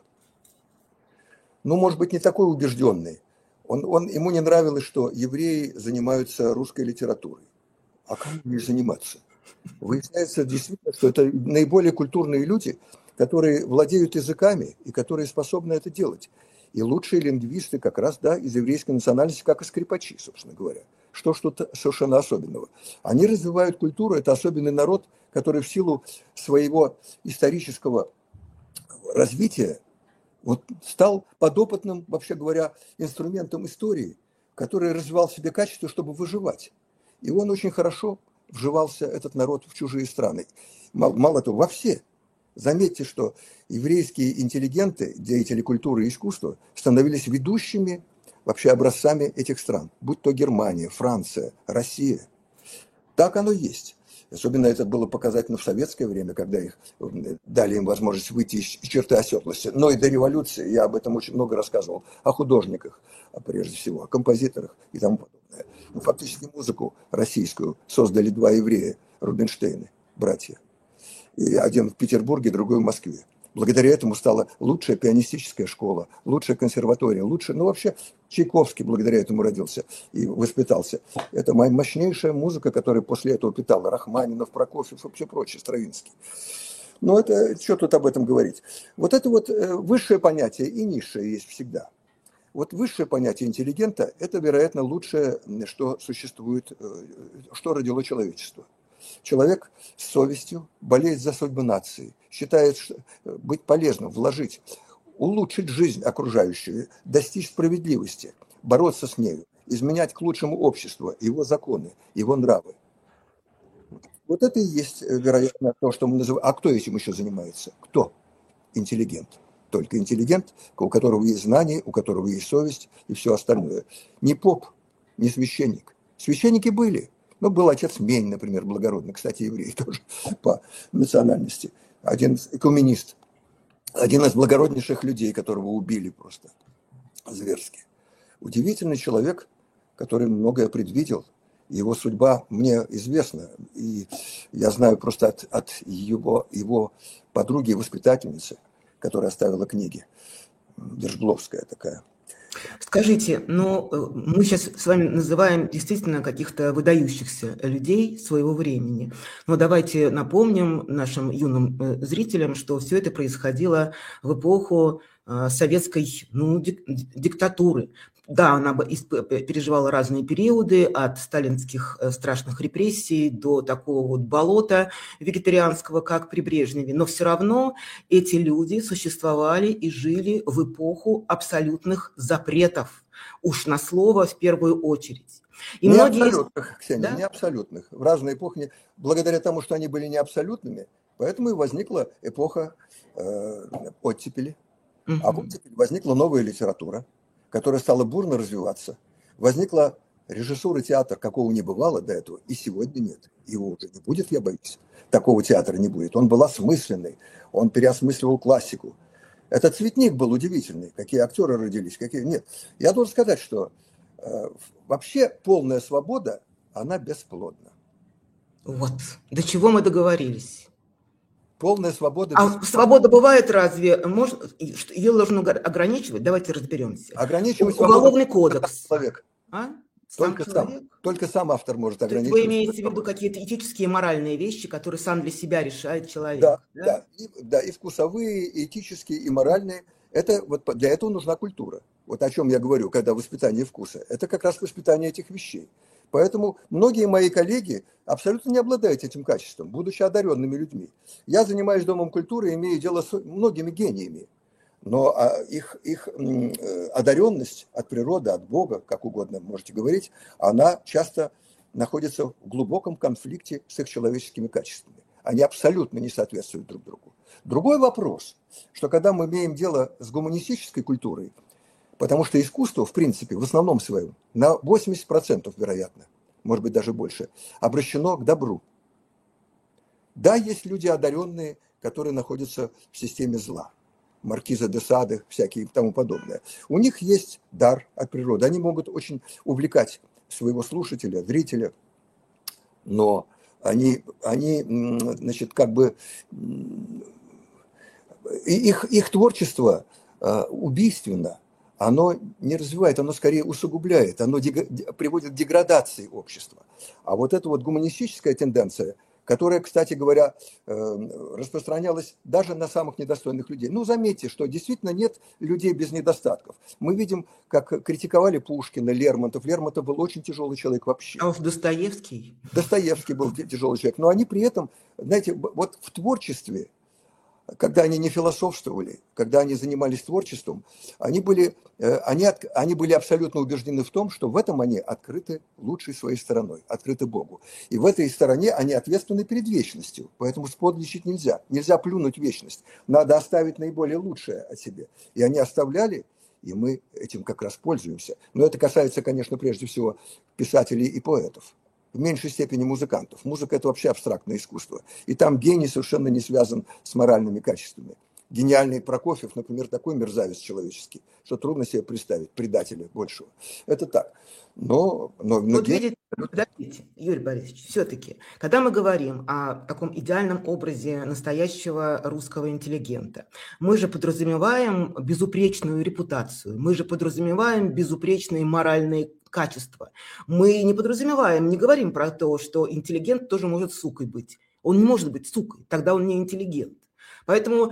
Ну, может быть, не такой убежденный. Ему не нравилось, что евреи занимаются русской литературой. А кому не заниматься? Выясняется действительно, что это наиболее культурные люди, которые владеют языками и которые способны это делать. И лучшие лингвисты как раз, да, из еврейской национальности, как и скрипачи, собственно говоря. Что-то совершенно особенного. Они развивают культуру, это особенный народ, который в силу своего исторического развития вот стал подопытным, вообще говоря, инструментом истории, который развивал в себе качество, чтобы выживать. И он очень хорошо вживался, этот народ, в чужие страны. Мало того, во все. Заметьте, что еврейские интеллигенты, деятели культуры и искусства, становились ведущими вообще образцами этих стран, будь то Германия, Франция, Россия. Так оно есть. Особенно это было показательно в советское время, когда дали им возможность выйти из черты оседлости. Но и до революции я об этом очень много рассказывал, о художниках, прежде всего, о композиторах и тому подобное. Ну, фактически музыку российскую создали два еврея, Рубинштейны, братья. И один в Петербурге, другой в Москве. Благодаря этому стала лучшая пианистическая школа, лучшая консерватория, ну вообще Чайковский благодаря этому родился и воспитался. Это моя мощнейшая музыка, которая после этого питала Рахманинов, Прокофьев и все прочее, Стравинский. Но это, что тут об этом говорить? Вот это вот высшее понятие и низшее есть всегда. Вот высшее понятие интеллигента – это, вероятно, лучшее, что существует, что родило человечество. Человек с совестью болеет за судьбу нации, считает быть полезным, вложить, улучшить жизнь окружающую, достичь справедливости, бороться с нею, изменять к лучшему обществу, его законы, его нравы. Вот это и есть, вероятно, то, что мы называем. А кто этим еще занимается? Кто? Интеллигент. Только интеллигент, у которого есть знания, у которого есть совесть и все остальное. Не поп, не священник. Священники были. Ну, был отец Мень, например, благородный, кстати, еврей тоже по национальности. Один экуменист, один из благороднейших людей, которого убили просто зверски. Удивительный человек, который многое предвидел. Его судьба мне известна. И я знаю просто от его подруги и воспитательницы, которая оставила книги. Держбловская такая. Скажите, ну, мы сейчас с вами называем действительно каких-то выдающихся людей своего времени. Но давайте напомним нашим юным зрителям, что все это происходило в эпоху советской диктатуры. Да, она переживала разные периоды, от сталинских страшных репрессий до такого вот болота вегетарианского, как при Брежневе. Но все равно эти люди существовали и жили в эпоху абсолютных запретов. Уж на слово в первую очередь. И не многие... абсолютных, Ксения, да? Не абсолютных. В разные эпохи, благодаря тому, что они были не абсолютными, поэтому и возникла эпоха оттепели. А в оттепели возникла новая литература, которая стала бурно развиваться. Возникла режиссура, театр, какого не бывало до этого, и сегодня нет. Его уже не будет, я боюсь. Такого театра не будет. Он был осмысленный, он переосмысливал классику. Этот цветник был удивительный, какие актеры родились, какие... Нет, я должен сказать, что вообще полная свобода, она бесплодна. Вот, до чего мы договорились. Полная свобода. А свобода бывает разве? Можно, ее должно ограничивать? Давайте разберемся. Ограничивать Уголовный кодекс. Человек. А? Только сам автор может ограничивать. Вы имеете в виду какие-то этические и моральные вещи, которые сам для себя решает человек? Да, и вкусовые, и этические, и моральные. Это, вот для этого нужна культура. Вот о чем я говорю, когда воспитание вкуса. Это как раз воспитание этих вещей. Поэтому многие мои коллеги абсолютно не обладают этим качеством, будучи одаренными людьми. Я занимаюсь Домом культуры, имею дело с многими гениями. Но их одаренность от природы, от Бога, как угодно можете говорить, она часто находится в глубоком конфликте с их человеческими качествами. Они абсолютно не соответствуют друг другу. Другой вопрос, что когда мы имеем дело с гуманистической культурой, потому что искусство, в принципе, в основном своем, на 80%, вероятно, может быть даже больше, обращено к добру. Да, есть люди одаренные, которые находятся в системе зла. Маркиза де Сады, всякие и тому подобное. У них есть дар от природы. Они могут очень увлекать своего слушателя, зрителя, но они значит, как бы... Их творчество убийственно, оно не развивает, оно скорее усугубляет, оно приводит к деградации общества. А вот эта вот гуманистическая тенденция, которая, кстати говоря, распространялась даже на самых недостойных людей. Ну, заметьте, что действительно нет людей без недостатков. Мы видим, как критиковали Пушкина, Лермонтов. Лермонтов был очень тяжелый человек вообще. А уж Достоевский? Достоевский был тяжелый человек. Но они при этом, знаете, вот в творчестве, когда они не философствовали, когда они занимались творчеством, они были абсолютно убеждены в том, что в этом они открыты лучшей своей стороной, открыты Богу. И в этой стороне они ответственны перед вечностью, поэтому сподличить нельзя. Нельзя плюнуть вечность, надо оставить наиболее лучшее о себе. И они оставляли, и мы этим как раз пользуемся. Но это касается, конечно, прежде всего писателей и поэтов. В меньшей степени музыкантов. Музыка – это вообще абстрактное искусство. И там гений совершенно не связан с моральными качествами. Гениальный Прокофьев, например, такой мерзавец человеческий, что трудно себе представить предателя большего. Это так. Но вот видите, подождите, Юрий Борисович, все-таки, когда мы говорим о таком идеальном образе настоящего русского интеллигента, мы же подразумеваем безупречную репутацию, мы же подразумеваем безупречные моральные качества. Мы не подразумеваем, не говорим про то, что интеллигент тоже может сукой быть. Он не может быть сукой, тогда он не интеллигент. Поэтому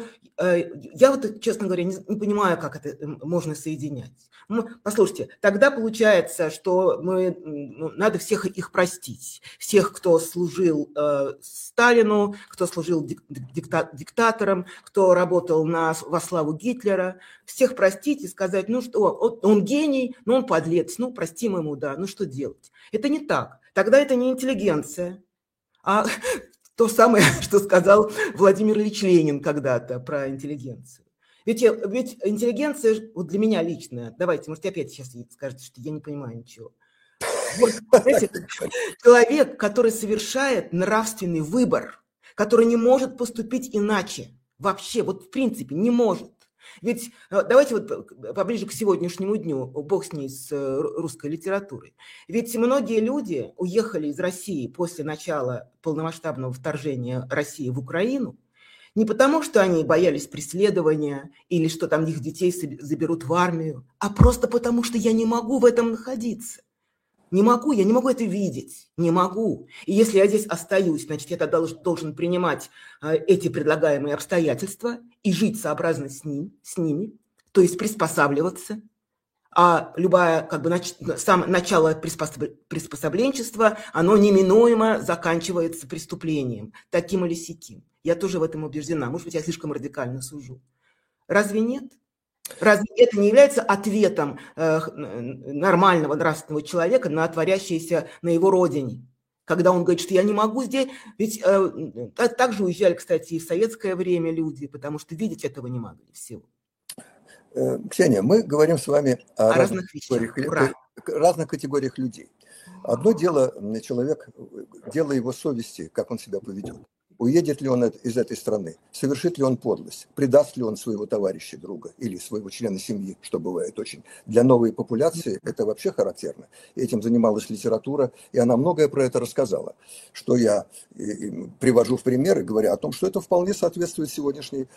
я вот, честно говоря, не понимаю, как это можно соединять. Послушайте, тогда получается, что надо всех их простить. Всех, кто служил Сталину, кто служил диктатором, кто работал во славу Гитлера. Всех простить и сказать, ну что, он гений, но он подлец, ну простим ему, да, ну что делать? Это не так. Тогда это не интеллигенция, а... То самое, что сказал Владимир Ильич Ленин когда-то про интеллигенцию. Ведь интеллигенция, вот для меня лично, давайте, может, опять сейчас скажете, что я не понимаю ничего. Вот, знаете, человек, который совершает нравственный выбор, который не может поступить иначе, вообще, вот в принципе не может. Ведь давайте вот поближе к сегодняшнему дню, бог с ней, с русской литературой. Ведь многие люди уехали из России после начала полномасштабного вторжения России в Украину не потому, что они боялись преследования или что там их детей заберут в армию, а просто потому, что я не могу в этом находиться. Я не могу это видеть, не могу. И если я здесь остаюсь, значит, я тогда должен принимать эти предлагаемые обстоятельства и жить сообразно с ними, то есть приспосабливаться, а любое как бы начало приспособленчества, оно неминуемо заканчивается преступлением, таким или сяким. Я тоже в этом убеждена. Может быть, я слишком радикально сужу. Разве нет? Разве это не является ответом нормального нравственного человека на творящееся на его родине? Когда он говорит, что я не могу здесь... Ведь так же уезжали, кстати, и в советское время люди, потому что видеть этого не могли всего. Ксения, мы говорим с вами о разных вещах. разных категориях людей. Одно дело человек, дело его совести, как он себя поведет. Уедет ли он из этой страны, совершит ли он подлость, предаст ли он своего товарища, друга или своего члена семьи, что бывает очень. Для новой популяции это вообще характерно. Этим занималась литература, и она многое про это рассказала. Что я привожу в примеры, говоря о том, что это вполне соответствует сегодняшней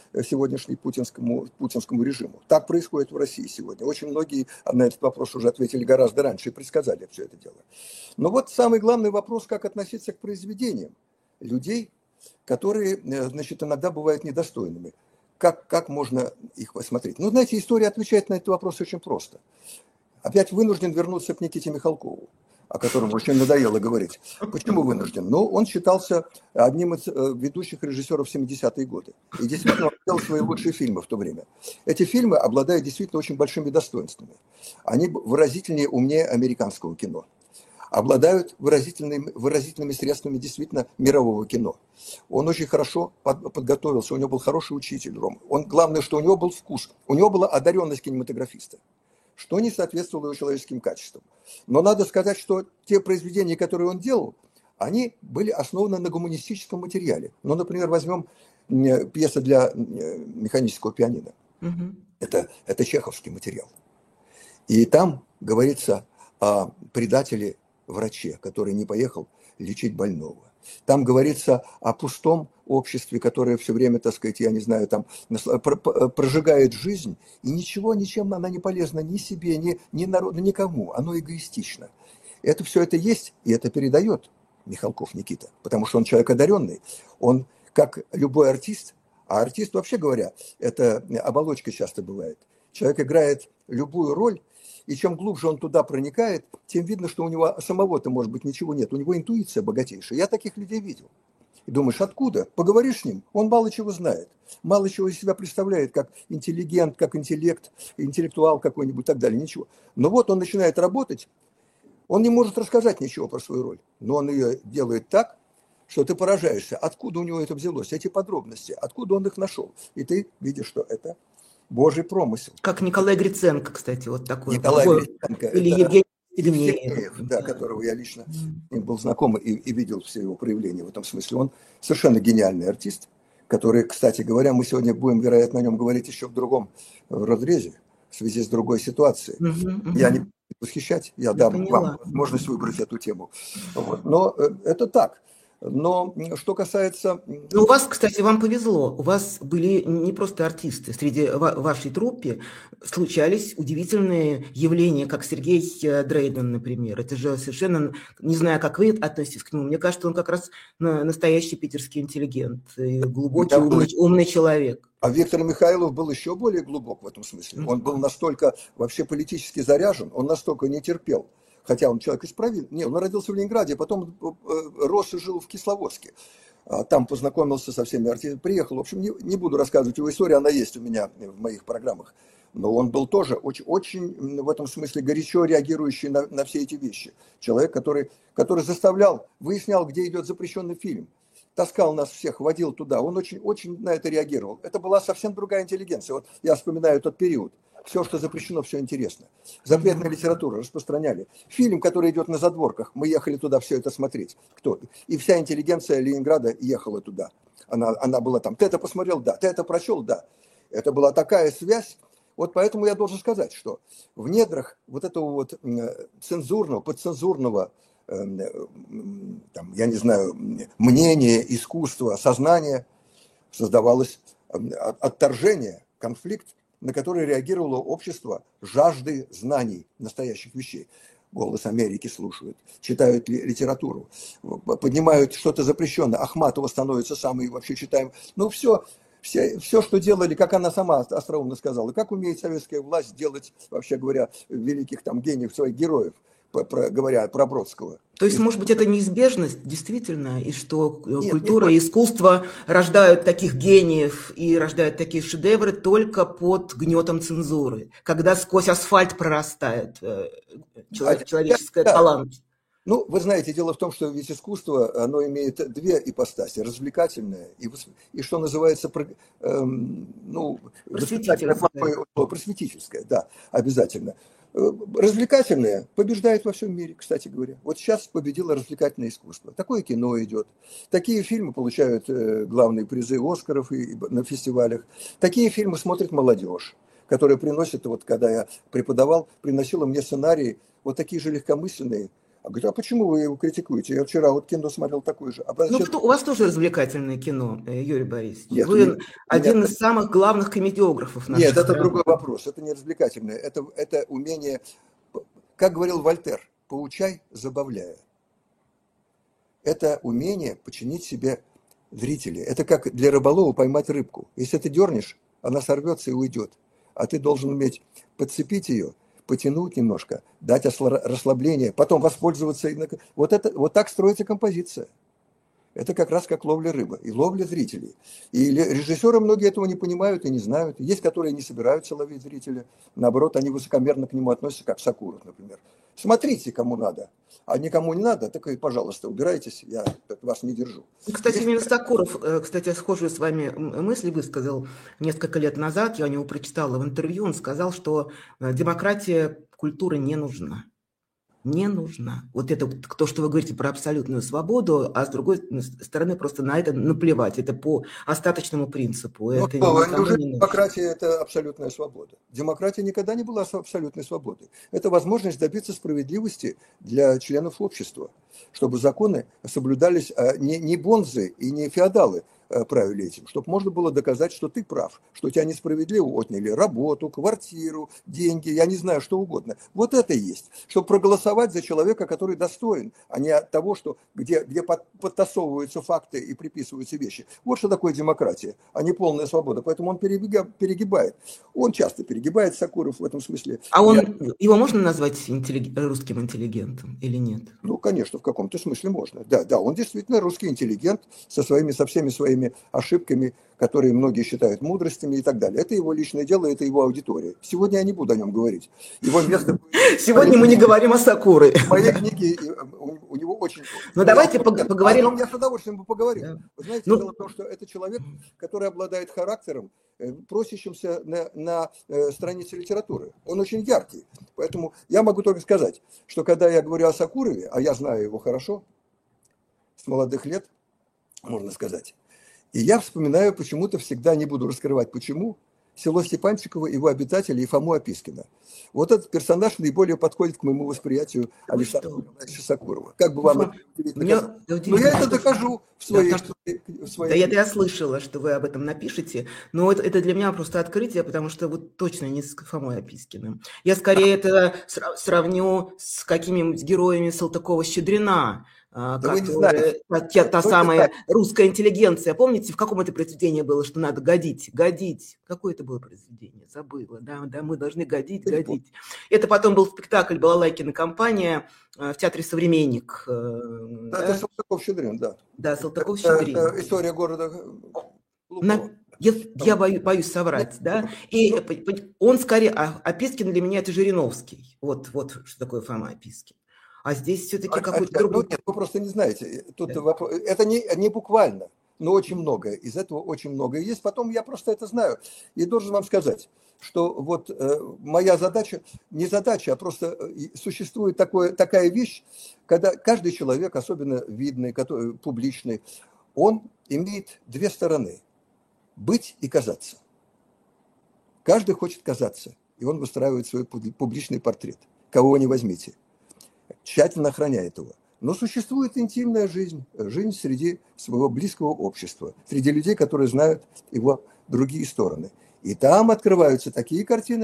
путинскому режиму. Так происходит в России сегодня. Очень многие на этот вопрос уже ответили гораздо раньше и предсказали все это дело. Но вот самый главный вопрос, как относиться к произведениям людей, которые, значит, иногда бывают недостойными. Как можно их посмотреть? Ну, знаете, история отвечает на этот вопрос очень просто. Опять вынужден вернуться к Никите Михалкову, о котором очень надоело говорить. Почему вынужден? Ну, он считался одним из ведущих режиссеров в 70-е годы. И действительно, он делал свои лучшие фильмы в то время. Эти фильмы обладают действительно очень большими достоинствами. Они выразительнее, умнее американского кино. Обладают выразительными средствами действительно мирового кино. Он очень хорошо подготовился, у него был хороший учитель, Ром. Главное, что у него был вкус, у него была одаренность кинематографиста, что не соответствовало его человеческим качествам. Но надо сказать, что те произведения, которые он делал, они были основаны на гуманистическом материале. Ну, например, возьмем пьесу для механического пианино. Это чеховский материал. И там говорится о предателе враче, который не поехал лечить больного. Там говорится о пустом обществе, которое все время, так сказать, я не знаю, там прожигает жизнь, и ничем она не полезна ни себе, ни народу, никому. Оно эгоистично. Все это есть, и это передает Михалков Никита, потому что он человек одаренный. Он, как любой артист, а артист, вообще говоря, это оболочка часто бывает. Человек играет любую роль, и чем глубже он туда проникает, тем видно, что у него самого-то, может быть, ничего нет. У него интуиция богатейшая. Я таких людей видел. И думаешь, откуда? Поговоришь с ним, он мало чего знает. Мало чего из себя представляет, как интеллигент, как интеллектуал какой-нибудь и так далее. Ничего. Но вот он начинает работать, он не может рассказать ничего про свою роль. Но он ее делает так, что ты поражаешься, откуда у него это взялось, эти подробности, откуда он их нашел. И ты видишь, что это Божий промысел. Как Николай Гриценко, кстати, вот такой. Николай Гриценко. Или Евгений Евгеев. Да, которого я лично был знаком и видел все его проявления в этом смысле. Он совершенно гениальный артист, который, кстати говоря, мы сегодня будем, вероятно, о нем говорить еще в другом разрезе, в связи с другой ситуацией. Я не буду восхищать, я дам вам возможность выбрать эту тему. Вот. Но это так. Но что касается... Ну, у вас, кстати, вам повезло. У вас были не просто артисты. Среди вашей труппы случались удивительные явления, как Сергей Дрейден, например. Это же совершенно... Не знаю, как вы относитесь к нему. Мне кажется, он как раз настоящий питерский интеллигент. И глубокий, умный человек. А Виктор Михайлов был еще более глубок в этом смысле. Он был настолько вообще политически заряжен, он настолько не терпел. Хотя он человек из провинции. Нет, он родился в Ленинграде, потом рос и жил в Кисловодске. Там познакомился со всеми артистами. Приехал, в общем, не буду рассказывать его историю, она есть у меня в моих программах. Но он был тоже очень в этом смысле горячо реагирующий на все эти вещи. Человек, который заставлял, выяснял, где идет запрещенный фильм. Таскал нас всех, водил туда. Он очень на это реагировал. Это была совсем другая интеллигенция. Вот я вспоминаю тот период. Все, что запрещено, все интересно. Запретная литература распространяли. Фильм, который идет на задворках, мы ехали туда все это смотреть. И вся интеллигенция Ленинграда ехала туда. Она была там. Ты это посмотрел? Да. Ты это прочел? Да. Это была такая связь. Вот поэтому я должен сказать, что в недрах вот этого вот цензурного, подцензурного, там, я не знаю, мнения, искусства, сознания создавалось отторжение, конфликт, на который реагировало общество жажды знаний настоящих вещей. «Голос Америки» слушают, читают литературу, поднимают что-то запрещенное. Ахматова становится самый вообще читаем. Ну все, Все, что делали, как она сама остроумно сказала, как умеет советская власть делать, вообще говоря, великих там гениев, своих героев, говоря про Бродского. То есть, может быть, это неизбежность, действительно, и что Нет, культура и искусство рождают таких гениев и рождают такие шедевры только под гнетом цензуры, когда сквозь асфальт прорастает человеческий да. талант. Ну, вы знаете, дело в том, что ведь искусство, оно имеет две ипостаси, развлекательное и что называется, просветительское, да, обязательно. Развлекательное побеждает во всем мире, кстати говоря. Вот сейчас победило развлекательное искусство. Такое кино идет. Такие фильмы получают главные призы Оскаров и на фестивалях. Такие фильмы смотрит молодежь, которая приносит, вот когда я преподавал, приносила мне сценарии, вот такие же легкомысленные. А говорит, а почему вы его критикуете? Я вчера вот кино смотрел такое же. У вас тоже развлекательное кино, Юрий Борисович. Нет, вы один из самых главных комедиографов нашей Нет, это страны. другой вопрос. Это не развлекательное. Это умение, как говорил Вольтер, поучай, забавляя. Это умение подчинить себе зрителя. Это как для рыболова поймать рыбку. Если ты дернешь, она сорвется и уйдет. А ты должен уметь подцепить ее, потянуть немножко, дать расслабление, потом воспользоваться. Вот так строится композиция. Это как раз как ловля рыбы и ловля зрителей. И режиссеры многие этого не понимают и не знают. Есть, которые не собираются ловить зрителя. Наоборот, они высокомерно к нему относятся, как Сокуров, например. Смотрите, кому надо. А никому не надо, так и, пожалуйста, убирайтесь, я вас не держу. Кстати, именно Сокуров, схожую с вами мысль высказал несколько лет назад. Я у него прочитала в интервью. Он сказал, что демократия культуры не нужна. Не нужна. Вот это то, что вы говорите про абсолютную свободу, а с другой стороны просто на это наплевать. Это по остаточному принципу. Ну, неужели демократия – это абсолютная свобода? Демократия никогда не была абсолютной свободой. Это возможность добиться справедливости для членов общества, чтобы законы соблюдались не бонзы и не феодалы правили этим, чтобы можно было доказать, что ты прав, что у тебя несправедливо отняли работу, квартиру, деньги, я не знаю, что угодно. Вот это и есть. Чтобы проголосовать за человека, который достоин, а не от того, что, где подтасовываются факты и приписываются вещи. Вот что такое демократия, а не полная свобода. Поэтому он перегибает. Он часто перегибает, Сокуров в этом смысле. А его можно назвать русским интеллигентом или нет? Ну, конечно, в каком-то смысле можно. Да, он действительно русский интеллигент со всеми своими ошибками, которые многие считают мудростями и так далее. Это его личное дело, это его аудитория. Сегодня я не буду о нем говорить. Его место... Сегодня мы не говорим о Сокурове. В моей книге у него очень... Ну, давайте поговорим... О нем я с удовольствием бы поговорил. Да. Вы знаете, дело в том, что это человек, который обладает характером, просящимся на странице литературы. Он очень яркий. Поэтому я могу только сказать, что когда я говорю о Сокурове, а я знаю его хорошо, с молодых лет, можно сказать, и я вспоминаю почему-то всегда, не буду раскрывать почему, село Степанчиково, его обитатели и Фому Опискина. Вот этот персонаж наиболее подходит к моему восприятию Александра Николаевича Сокурова. Как бы вам это удивительно. Но я это докажу в своей... Да, я слышала, что вы об этом напишете, но это для меня просто открытие, потому что вот точно не с Фомой Опискиным. Я скорее это сравню с какими-нибудь героями Салтыкова-Щедрина, та самая русская интеллигенция. Помните, в каком это произведении было, что надо годить? Какое это было произведение? Забыла. Да, мы должны годить. Это потом был спектакль «Балалайкина компания» в театре «Современник». Это Салтыков-Щедрин, да. Да, Салтыков-Щедрин. История города. Я боюсь соврать, да. И он скорее... Опискин для меня это Жириновский. Вот что такое Фома Опискин. А здесь все-таки какой-то другой... Нет, вы просто не знаете. Тут вопрос... Это не буквально, но очень многое. Из этого очень многое есть. Потом я просто это знаю. И должен вам сказать, что вот моя задача, не задача, а просто существует такая вещь, когда каждый человек, особенно видный, публичный, он имеет две стороны. Быть и казаться. Каждый хочет казаться. И он выстраивает свой публичный портрет. Кого вы не возьмите. Тщательно охраняет его. Но существует интимная жизнь среди своего близкого общества, среди людей, которые знают его другие стороны. И там открываются такие картины,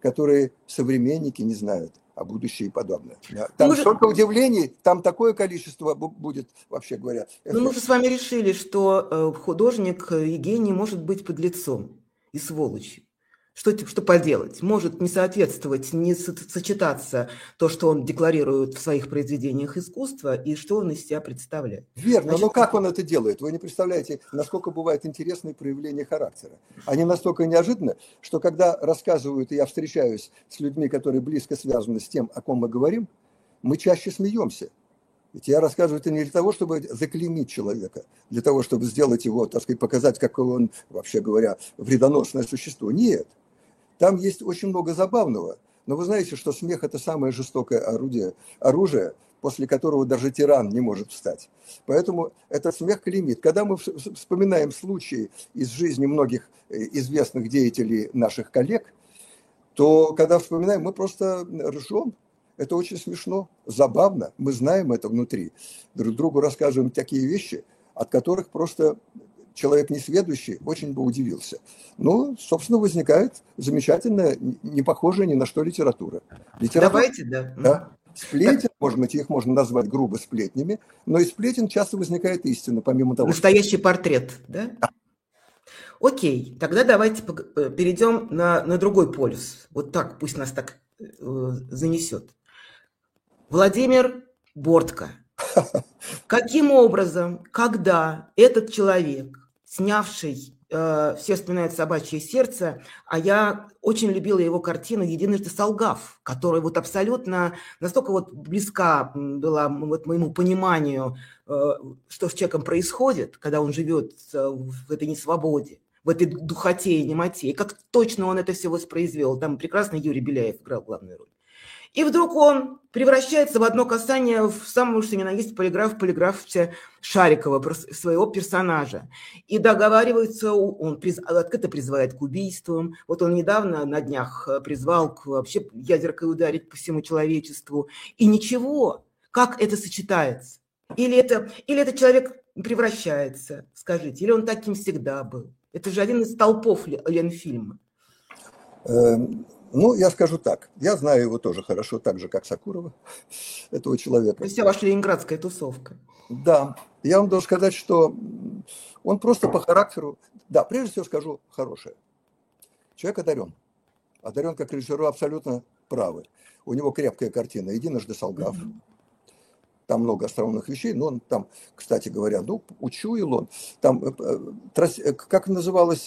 которые современники не знают, а будущее и подобное. Там столько удивлений, там такое количество будет, вообще говоря. Ну, мы же с вами решили, что художник и гений может быть подлецом и сволочью. Что поделать? Может не соответствовать, не сочетаться то, что он декларирует в своих произведениях искусства, и что он из себя представляет. Верно, но как он это делает? Вы не представляете, насколько бывают интересные проявления характера. Они настолько неожиданны, что когда рассказывают, и я встречаюсь с людьми, которые близко связаны с тем, о ком мы говорим, мы чаще смеемся. Ведь я рассказываю это не для того, чтобы заклеймить человека, для того, чтобы сделать его, так сказать, показать, какой он, вообще говоря, вредоносное существо. Нет. Там есть очень много забавного. Но вы знаете, что смех – это самое жестокое оружие, после которого даже тиран не может встать. Поэтому этот смех клеймит. Когда мы вспоминаем случаи из жизни многих известных деятелей наших коллег, то когда вспоминаем, мы просто ржем. Это очень смешно, забавно. Мы знаем это внутри. Друг другу рассказываем такие вещи, от которых просто человек несведущий очень бы удивился. Ну, собственно, возникает замечательная, не похожая ни на что литература. Давайте, да. Да. Сплетен, может быть, их можно назвать грубо сплетнями, но из сплетен часто возникает истина, помимо того. Настоящий портрет, да? Окей, тогда давайте перейдем на другой полюс. Вот так, пусть нас так занесет. Владимир Бортко. Каким образом, когда этот человек, снявший «Все вспоминают собачье сердце», а я очень любила его картину «Единожды солгав», которая вот абсолютно настолько вот близка была вот моему пониманию, что с человеком происходит, когда он живет в этой несвободе, в этой духоте и немоте, и как точно он это все воспроизвел. Там прекрасно Юрий Беляев играл главную роль. И вдруг он превращается в одно касание в самую, что ни на есть, полиграфе Шарикова, своего персонажа. И договаривается, он открыто призывает к убийствам. Вот он недавно на днях призвал вообще ядеркой ударить по всему человечеству. И ничего, как это сочетается? Или этот человек превращается, скажите, или он таким всегда был? Это же один из столпов Ленфильма. Ну, я скажу так. Я знаю его тоже хорошо, так же, как Сакурова, этого человека. Это вся ваша ленинградская тусовка. Да. Я вам должен сказать, что он просто по характеру... Да, прежде всего скажу хорошее. Человек одарен. Одарен как режиссер, абсолютно правы. У него крепкая картина «Единожды солгав». Там много остроумных вещей, но он там, кстати говоря, ну, учуял он. Там, как называлась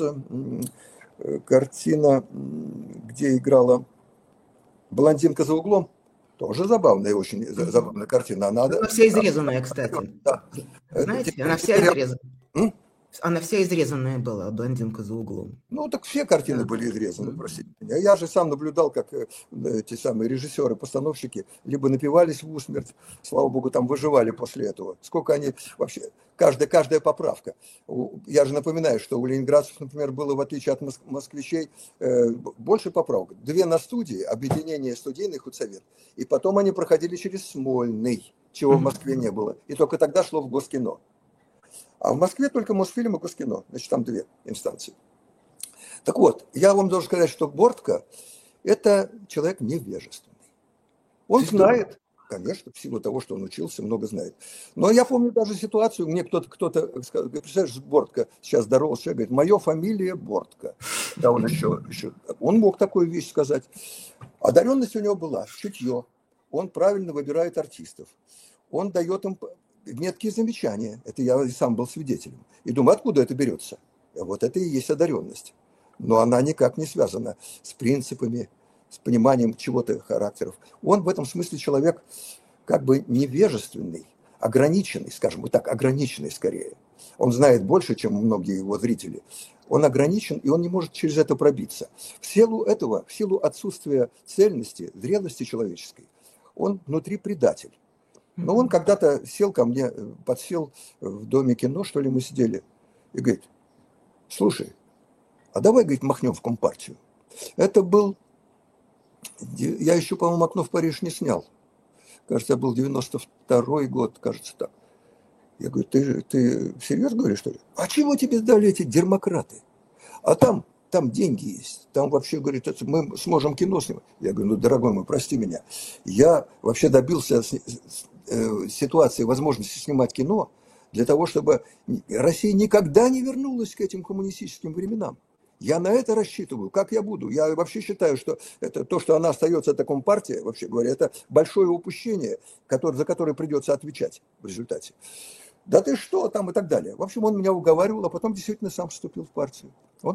картина, где играла блондинка за углом, тоже забавная, очень забавная картина. Она вся изрезанная, кстати. Да. Знаете, она вся изрезанная. Она вся изрезанная была, блондинка за углом. Ну, так все картины были изрезаны, простите меня. Я же сам наблюдал, как эти самые режиссеры, постановщики либо напивались в усмерть, слава богу, там выживали после этого. Сколько они вообще... Каждая поправка. Я же напоминаю, что у ленинградцев, например, было, в отличие от москвичей, больше поправок. 2 на студии, объединение студийный худсовет. И потом они проходили через Смольный, чего в Москве не было. И только тогда шло в Госкино. А в Москве только Мосфильм и Госкино. Значит, там 2 инстанции. Так вот, я вам должен сказать, что Бортко – это человек невежественный. Он знает, конечно, в силу того, что он учился, много знает. Но я помню даже ситуацию, мне кто-то сказал, представляешь, Бортко сейчас здоровался, говорит, моя фамилия Бортко. Да, он мог такую вещь сказать. Одаренность у него была, чутье. Он правильно выбирает артистов. Он дает им меткие замечания. Это я и сам был свидетелем. И думаю, откуда это берется? Вот это и есть одаренность. Но она никак не связана с принципами, с пониманием чего-то характеров. Он в этом смысле человек как бы невежественный, ограниченный, скажем так, ограниченный скорее. Он знает больше, чем многие его зрители. Он ограничен, и он не может через это пробиться. В силу этого, в силу отсутствия цельности, зрелости человеческой, он внутри предатель. Но он когда-то сел ко мне, подсел в Доме кино, что ли, мы сидели, и говорит, слушай, а давай, говорит, махнем в Компартию. Это был, я еще, по-моему, «Окно в Париж» не снял. Кажется, это был 92-й год, кажется так. Я говорю, ты всерьез говоришь, что ли? А чего тебе дали эти демократы? А там там деньги есть. Там вообще, говорит, мы сможем кино снимать. Я говорю, ну, дорогой мой, прости меня. Я вообще добился ситуации, возможности снимать кино для того, чтобы Россия никогда не вернулась к этим коммунистическим временам. Я на это рассчитываю. Как я буду? Я вообще считаю, что это, то, что она остается такой партией, вообще говоря, это большое упущение, за которое придется отвечать в результате. Да ты что там и так далее. В общем, он меня уговаривал, а потом действительно сам вступил в партию.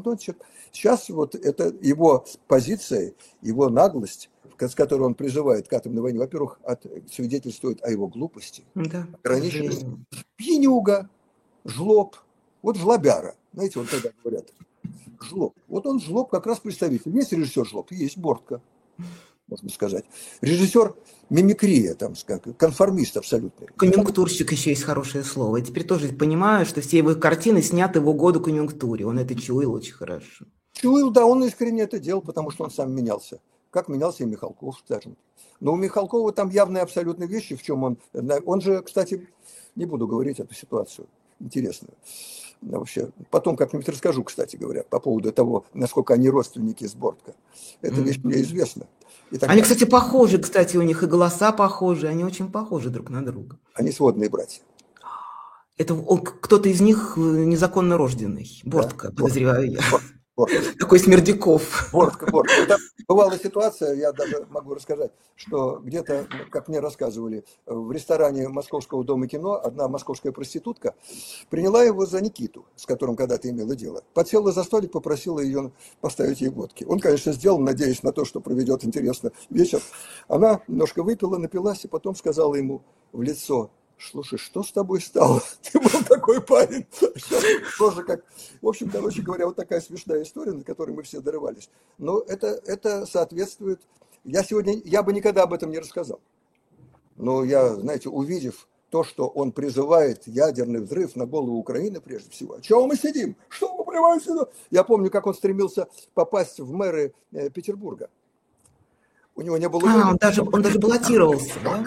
Сейчас вот это его позиция, его наглость, с которой он призывает к атомной войне, во-первых, свидетельствует о его глупости, Да, ограниченности, пьянюга, жлоб, вот жлобяра. Знаете, вот тогда говорят, жлоб. Вот он жлоб, как раз представитель. Есть режиссер жлоб, есть Бортко, можно сказать. Режиссер мимикрия, там, конформист абсолютный. Конъюнктурщик еще есть хорошее слово. Я теперь тоже понимаю, что все его картины сняты в угоду конъюнктуре. Он это чуял очень хорошо. Чуял, да, он искренне это делал, потому что он сам менялся. Как менялся и Михалков, скажем. Но у Михалкова там явные абсолютные вещи, в чем он же, кстати, не буду говорить эту ситуацию интересную. Вообще, потом как-нибудь расскажу, кстати говоря, по поводу того, насколько они родственники с Бортко. Эта вещь мне известна. Они, кстати, похожи, кстати, у них и голоса похожи, они очень похожи друг на друга. Они сводные братья. Это кто-то из них незаконно рожденный, Бортко, да, подозреваю я. Бортко. Такой Смердяков. Бортко. Там бывала ситуация, я даже могу рассказать, что где-то, как мне рассказывали, в ресторане Московского дома кино одна московская проститутка приняла его за Никиту, с которым когда-то имела дело. Подсела за столик, попросила ее поставить ей водки. Он, конечно, сделал, надеясь на то, что проведет интересно вечер. Она немножко выпила, напилась, и потом сказала ему в лицо: слушай, что с тобой стало? Ты был такой парень. Сейчас тоже как... В общем, короче говоря, вот такая смешная история, на которой мы все дорывались. Но это соответствует... Я бы никогда об этом не рассказал. Но я, знаете, увидев то, что он призывает ядерный взрыв на голову Украины прежде всего. Чего мы сидим? Что мы прямаем сюда? Я помню, как он стремился попасть в мэры Петербурга. У него не было... он даже баллотировался, да?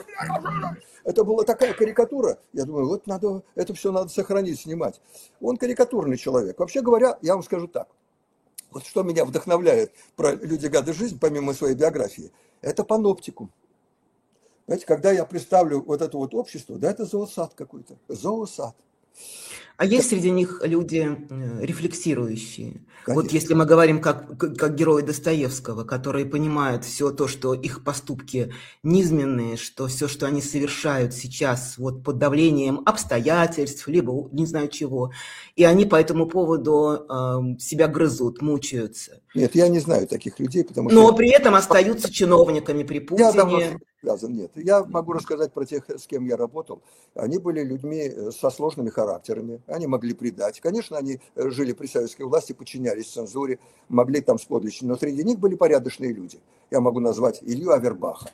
Это была такая карикатура. Я думаю, вот это все надо сохранить, снимать. Он карикатурный человек. Вообще говоря, я вам скажу так. Вот что меня вдохновляет про «Люди, гады, жизнь», помимо своей биографии, это паноптикум. Знаете, когда я представлю вот это вот общество, да, это зоосад какой-то. Зоосад. А есть среди них люди рефлексирующие? Конечно. Вот если мы говорим как герои Достоевского, которые понимают все то, что их поступки низменные, что все, что они совершают сейчас вот под давлением обстоятельств, либо не знаю чего, и они по этому поводу себя грызут, мучаются. Нет, я не знаю таких людей, потому что... Но при этом остаются чиновниками при Путине. Я давно связан, нет. Я могу рассказать про тех, с кем я работал. Они были людьми со сложными характерами, они могли предать. Конечно, они жили при советской власти, подчинялись цензуре, могли там сподличить, но среди них были порядочные люди. Я могу назвать Илью Авербаха,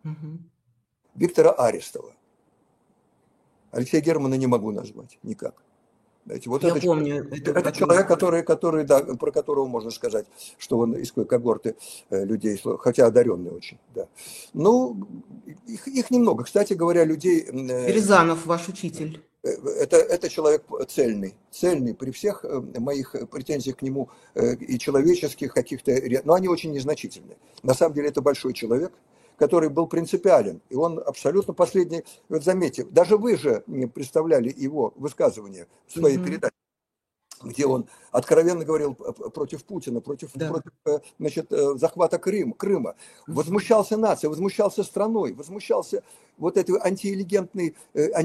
Виктора Арестова. Алексея Германа не могу назвать никак. Знаете, вот я помню. Это человек, который, да, про которого можно сказать, что он из когорты людей, хотя одаренный очень. Да. Ну, их немного. Кстати говоря, людей... Рязанов, ваш учитель. Это человек цельный при всех моих претензиях к нему и человеческих каких-то... Но они очень незначительные. На самом деле это большой человек, который был принципиален, и он абсолютно последний, вот заметьте, даже вы же не представляли его высказывания в своей передаче, где он откровенно говорил против Путина, против значит, захвата Крыма, возмущался нацией, возмущался страной, возмущался вот этой антиинтеллигентной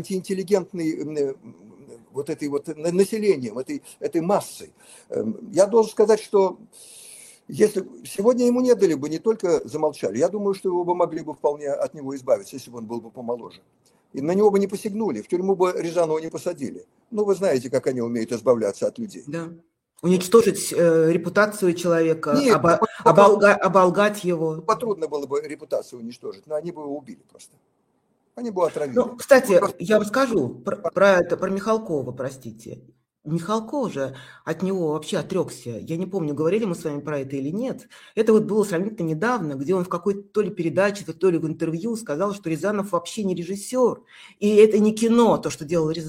вот этой вот населением, этой массой. Я должен сказать, что если сегодня ему не дали бы, не только замолчали, я думаю, что его бы могли бы вполне от него избавиться, если бы он был бы помоложе. И на него бы не посягнули, в тюрьму бы Рязанова не посадили. Ну, вы знаете, как они умеют избавляться от людей. Да. Уничтожить репутацию человека, нет, оболгать его. Потрудно было бы репутацию уничтожить, но они бы его убили просто. Они бы отравили. Ну, кстати, я вам скажу про Михалкова, простите. Михалков же от него вообще отрекся. Я не помню, говорили мы с вами про это или нет. Это вот было сравнительно недавно, где он в какой-то то ли передаче, то ли в интервью сказал, что Рязанов вообще не режиссер. И это не кино, то, что делал Рязанов.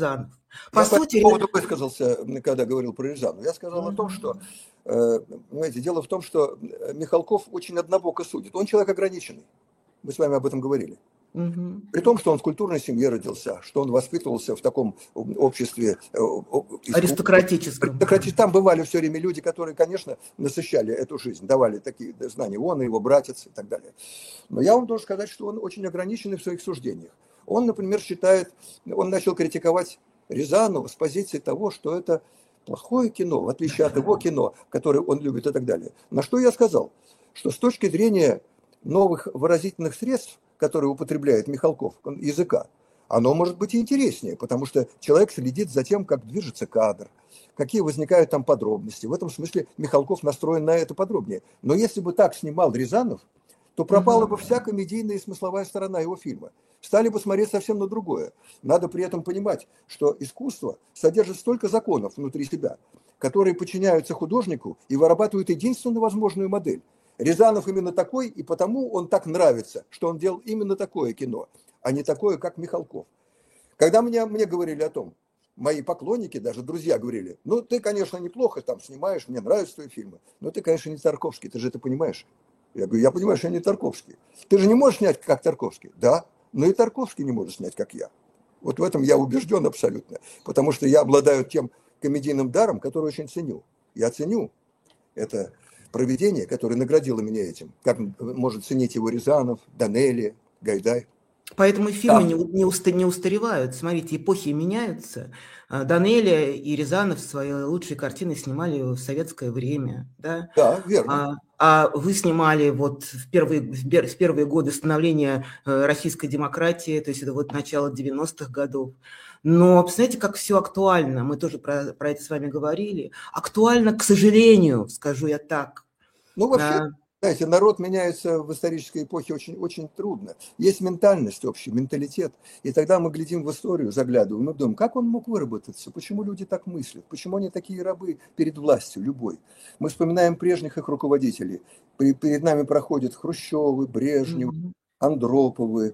По Я по этому сути... поводу высказался, когда говорил про Рязанов. Я сказал о том, что, Мгм. понимаете, дело в том, что Михалков очень однобоко судит. Он человек ограниченный. Мы с вами об этом говорили. Мгм. При том, что он в культурной семье родился, что он воспитывался в таком обществе искусства. Аристократическом. Там бывали все время люди, которые, конечно, насыщали эту жизнь, давали такие знания. Он и его братец и так далее. Но я вам должен сказать, что он очень ограниченный в своих суждениях. Он, например, считает, он начал критиковать Рязанова с позиции того, что это плохое кино, в отличие от его кино, которое он любит и так далее. На что я сказал, что с точки зрения новых выразительных средств, которые употребляет Михалков, языка, оно может быть и интереснее, потому что человек следит за тем, как движется кадр, какие возникают там подробности. В этом смысле Михалков настроен на это подробнее. Но если бы так снимал Рязанов, то пропала бы вся комедийная и смысловая сторона его фильма. Стали бы смотреть совсем на другое. Надо при этом понимать, что искусство содержит столько законов внутри себя, которые подчиняются художнику и вырабатывают единственную возможную модель. Рязанов именно такой, и потому он так нравится, что он делал именно такое кино, а не такое, как Михалков. Когда мне говорили о том, мои поклонники, даже друзья говорили, ну ты, конечно, неплохо там снимаешь, мне нравятся твои фильмы, но ты, конечно, не Тарковский, ты же это понимаешь. Я говорю, я понимаю, что я не Тарковский. Ты же не можешь снять, как Тарковский. Да, но и Тарковский не может снять, как я. Вот в этом я убежден абсолютно. Потому что я обладаю тем комедийным даром, который очень ценю. Я ценю это провидение, которое наградило меня этим. Как может ценить его Рязанов, Данелия, Гайдай. Поэтому фильмы не устаревают. Смотрите, эпохи меняются. Данелия и Рязанов свои лучшие картины снимали в советское время. Да? Да, верно. А вы снимали вот в первые годы становления российской демократии, то есть это вот начало 90-х годов. Но представляете, как все актуально. Мы тоже про это с вами говорили. Актуально, к сожалению, скажу я так. Ну, вообще, знаете, народ меняется в исторической эпохе очень, очень трудно. Есть ментальность общая, менталитет. И тогда мы глядим в историю, заглядываем, мы думаем, как он мог выработаться, почему люди так мыслят, почему они такие рабы перед властью, любой. Мы вспоминаем прежних их руководителей. Перед нами проходят Хрущевы, Брежневы, Андроповы,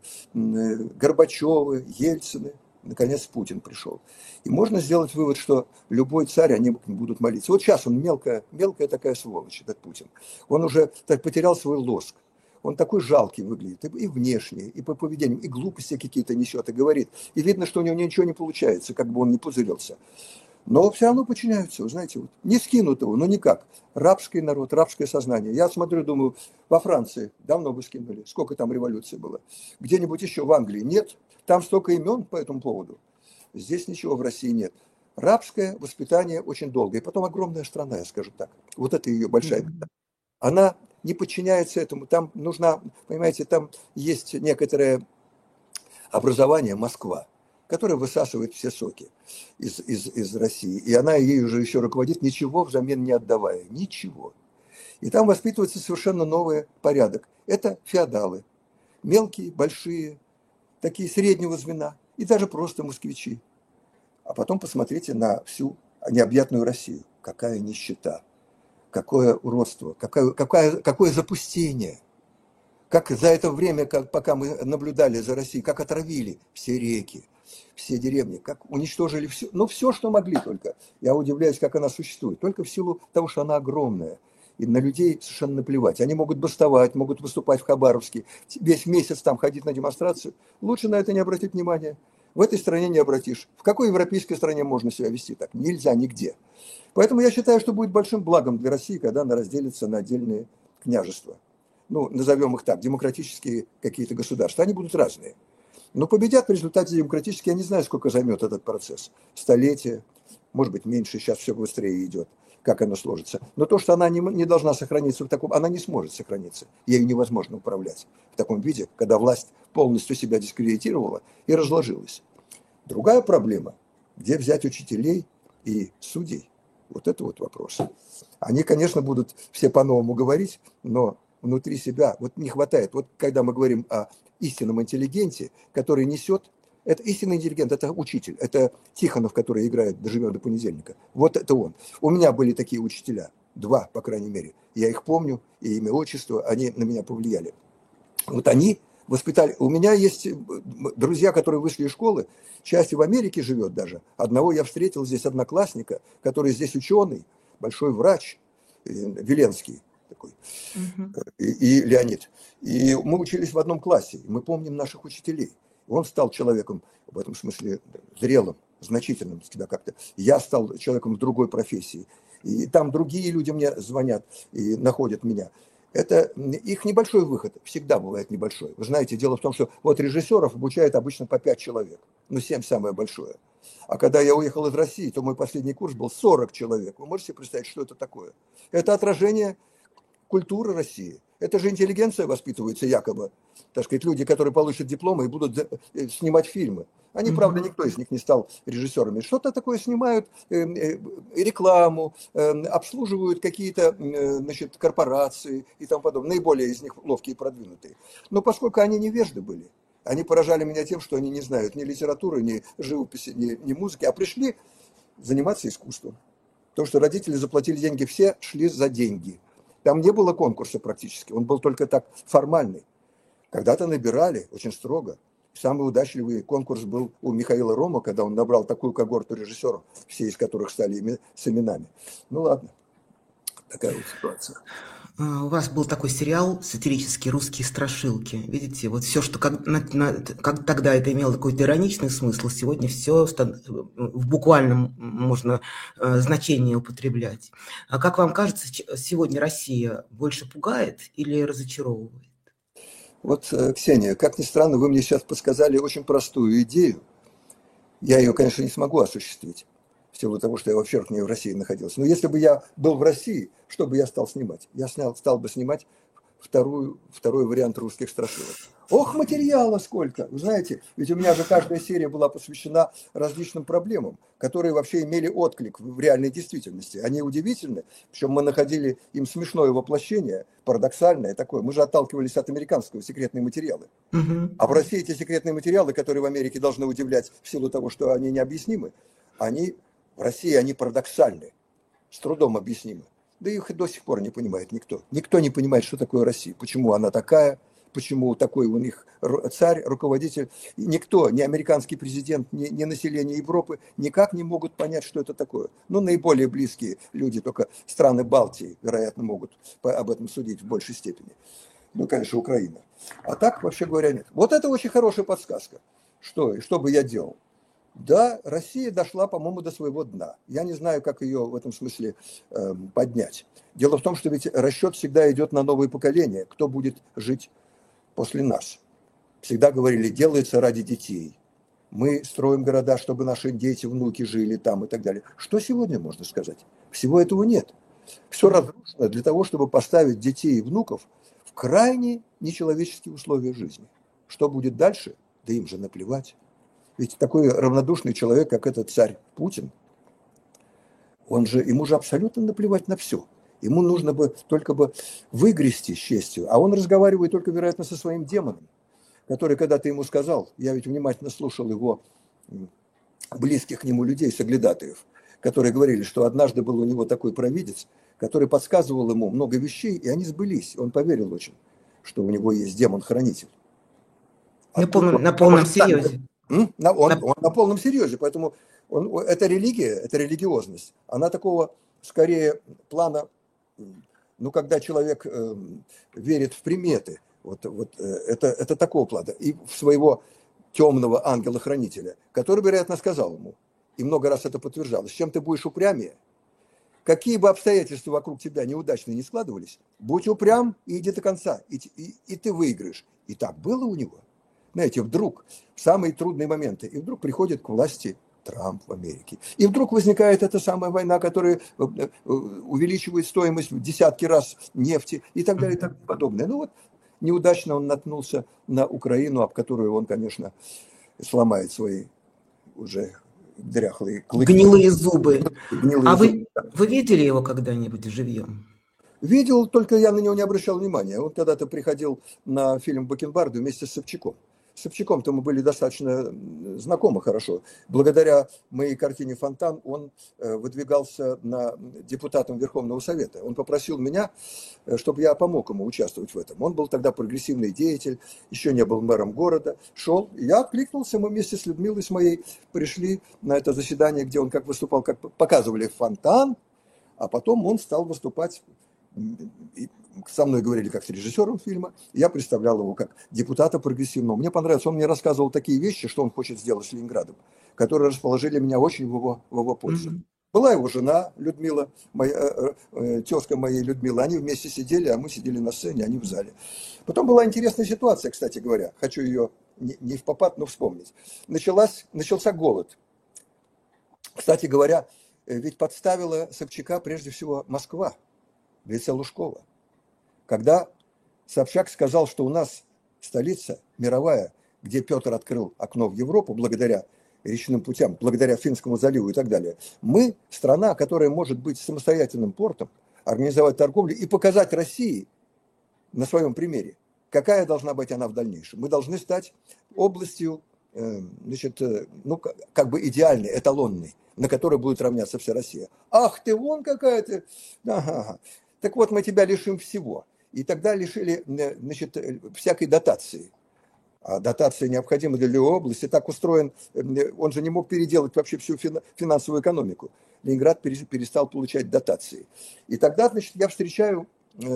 Горбачевы, Ельцины. Наконец Путин пришел. И можно сделать вывод, что любой царь, они будут молиться. Вот сейчас он мелкая такая сволочь, этот Путин. Он уже так потерял свой лоск. Он такой жалкий выглядит, и внешне, и по поведению, и глупости какие-то несет, и говорит. И видно, что у него ничего не получается, как бы он ни пузырился. Но все равно подчиняются, вы знаете, вот. Не скинут его, но никак. Рабский народ, рабское сознание. Я смотрю, думаю, во Франции давно бы скинули, сколько там революций было. Где-нибудь еще в Англии нет. Там столько имен по этому поводу. Здесь ничего в России нет. Рабское воспитание очень долго. И потом огромная страна, я скажу так. Вот это ее большая беда. Она не подчиняется этому. Там нужна, понимаете, там есть некоторое образование, Москва, которая высасывает все соки из России. И она ею уже еще руководит, ничего взамен не отдавая. Ничего. И там воспитывается совершенно новый порядок. Это феодалы. Мелкие, большие, такие среднего звена. И даже просто москвичи. А потом посмотрите на всю необъятную Россию. Какая нищета. Какое уродство. Какое запустение. Как за это время, пока мы наблюдали за Россией, как отравили все реки, все деревни, как уничтожили все, ну все, что могли только. Я удивляюсь, как она существует, только в силу того, что она огромная. И на людей совершенно наплевать. Они могут бастовать, могут выступать в Хабаровске, весь месяц там ходить на демонстрацию. Лучше на это не обратить внимания. В этой стране не обратишь. В какой европейской стране можно себя вести так? Нельзя нигде. Поэтому я считаю, что будет большим благом для России, когда она разделится на отдельные княжества. Ну, назовем их так, демократические какие-то государства. Они будут разные. Но победят в результате демократически, я не знаю, сколько займет этот процесс. Столетие, может быть, меньше, сейчас все быстрее идет, как оно сложится. Но то, что она не должна сохраниться в таком, она не сможет сохраниться. Ею невозможно управлять в таком виде, когда власть полностью себя дискредитировала и разложилась. Другая проблема, где взять учителей и судей, вот это вот вопрос. Они, конечно, будут все по-новому говорить, но внутри себя вот не хватает. Вот когда мы говорим о истинном интеллигенте, который несет, это истинный интеллигент, это учитель, это Тихонов, который играет «Доживем до понедельника». Вот это он. У меня были такие учителя, 2, по крайней мере. Я их помню, и имя, отчество, они на меня повлияли. Вот они Воспитали. У меня есть друзья, которые вышли из школы, часть в Америке живет даже. Одного я встретил здесь, одноклассника, который здесь ученый, большой врач, Веленский такой, и Леонид. И мы учились в одном классе, мы помним наших учителей. Он стал человеком, в этом смысле, зрелым, значительным всегда как-то. Я стал человеком в другой профессии. И там другие люди мне звонят и находят меня. Это их небольшой выход, всегда бывает небольшой. Вы знаете, дело в том, что вот режиссеров обучают обычно по 5 человек, 7 самое большое. А когда я уехал из России, то мой последний курс был 40 человек. Вы можете представить, что это такое? Это отражение культуры России. Это же интеллигенция воспитывается якобы. Так сказать, люди, которые получат дипломы и будут снимать фильмы. Они, правда, никто из них не стал режиссерами. Что-то такое снимают, рекламу, обслуживают какие-то, значит, корпорации и тому подобное. Наиболее из них ловкие и продвинутые. Но поскольку они невежды были, они поражали меня тем, что они не знают ни литературы, ни живописи, ни музыки, а пришли заниматься искусством. То, что родители заплатили деньги, все шли за деньги. Там не было конкурса практически, он был только так формальный. Когда-то набирали очень строго. Самый удачливый конкурс был у Михаила Рома, когда он набрал такую когорту режиссеров, все из которых стали с именами. Ну ладно, такая вот ситуация. У вас был такой сериал сатирический «Русские страшилки». Видите, вот все, что как тогда это имело какой-то ироничный смысл, сегодня все в буквальном можно значении употреблять. А как вам кажется, сегодня Россия больше пугает или разочаровывает? Вот, Ксения, как ни странно, вы мне сейчас подсказали очень простую идею. Я ее, конечно, не смогу осуществить, в силу того, что я вообще не в России находился. Но если бы я был в России, что бы я стал снимать? Я стал бы снимать второй вариант «Русских страшилок». Ох, материала сколько! Вы знаете, ведь у меня же каждая серия была посвящена различным проблемам, которые вообще имели отклик в реальной действительности. Они удивительны, причем мы находили им смешное воплощение, парадоксальное такое. Мы же отталкивались от американского секретные материалы. А в России эти секретные материалы, которые в Америке должны удивлять в силу того, что они необъяснимы, в России они парадоксальны, с трудом объяснимы. Да их и до сих пор не понимает никто. Никто не понимает, что такое Россия, почему она такая, почему такой у них царь, руководитель. Никто, ни американский президент, ни население Европы никак не могут понять, что это такое. Ну, наиболее близкие люди, только страны Балтии, вероятно, могут об этом судить в большей степени. Ну, конечно, Украина. А так, вообще говоря, нет. Вот это очень хорошая подсказка. Что бы я делал? Да, Россия дошла, по-моему, до своего дна. Я не знаю, как ее в этом смысле поднять. Дело в том, что ведь расчет всегда идет на новые поколения. Кто будет жить после нас? Всегда говорили, делается ради детей. Мы строим города, чтобы наши дети, внуки жили там и так далее. Что сегодня можно сказать? Всего этого нет. Все разрушено для того, чтобы поставить детей и внуков в крайне нечеловеческие условия жизни. Что будет дальше? Да им же наплевать. Ведь такой равнодушный человек, как этот царь Путин, ему же абсолютно наплевать на все. Ему нужно бы только выгрести с честью. А он разговаривает только, вероятно, со своим демоном, который когда-то ему сказал, я ведь внимательно слушал его близких к нему людей, соглядатаев, которые говорили, что однажды был у него такой провидец, который подсказывал ему много вещей, и они сбылись. Он поверил очень, что у него есть демон-хранитель. На полном серьезе. Он на полном серьезе, поэтому это религия, это религиозность. Она такого, скорее, плана, когда человек верит в приметы, это такого плана, и в своего темного ангела-хранителя, который, вероятно, сказал ему, и много раз это подтверждалось, чем ты будешь упрямее, какие бы обстоятельства вокруг тебя неудачные не складывались, будь упрям и иди до конца, и ты выиграешь. И так было у него. Знаете, вдруг, в самые трудные моменты, и вдруг приходит к власти Трамп в Америке. И вдруг возникает эта самая война, которая увеличивает стоимость в десятки раз нефти и так далее и так подобное. Ну вот, неудачно он наткнулся на Украину, об которую он, конечно, сломает свои уже дряхлые клыки. Гнилые зубы. Вы видели его когда-нибудь живьем? Видел, только я на него не обращал внимания. Он когда-то приходил на фильм «Бакенбарды» вместе с Собчаком. С Собчаком-то мы были достаточно знакомы хорошо. Благодаря моей картине «Фонтан» он выдвигался на депутатом Верховного Совета. Он попросил меня, чтобы я помог ему участвовать в этом. Он был тогда прогрессивный деятель, еще не был мэром города. Шел, я откликнулся, мы вместе с Людмилой, с моей, пришли на это заседание, где он как выступал, как показывали «Фонтан», а потом он стал выступать, со мной говорили как с режиссером фильма, я представлял его как депутата прогрессивного. Мне понравилось, он мне рассказывал такие вещи, что он хочет сделать с Ленинградом, которые расположили меня очень в его пользу. Была его жена Людмила, тезка моей Людмила, они вместе сидели, а мы сидели на сцене, они в зале. Потом была интересная ситуация, кстати говоря, хочу ее не в попад, но вспомнить. Начался голод. Кстати говоря, ведь подставила Собчака прежде всего Москва в лице Лужкова. Когда Собчак сказал, что у нас столица мировая, где Петр открыл окно в Европу благодаря речным путям, благодаря Финскому заливу и так далее, мы страна, которая может быть самостоятельным портом, организовать торговлю и показать России на своем примере, какая должна быть она в дальнейшем. Мы должны стать областью, значит, ну, как бы идеальной, эталонной, на которой будет равняться вся Россия. Ах, ты вон какая-то. Ага. Так вот, мы тебя лишим всего. И тогда лишили, значит, всякой дотации. А дотация необходима для любой области. Так устроен, он же не мог переделать вообще всю финансовую экономику. Ленинград перестал получать дотации. И тогда, значит, я встречаю,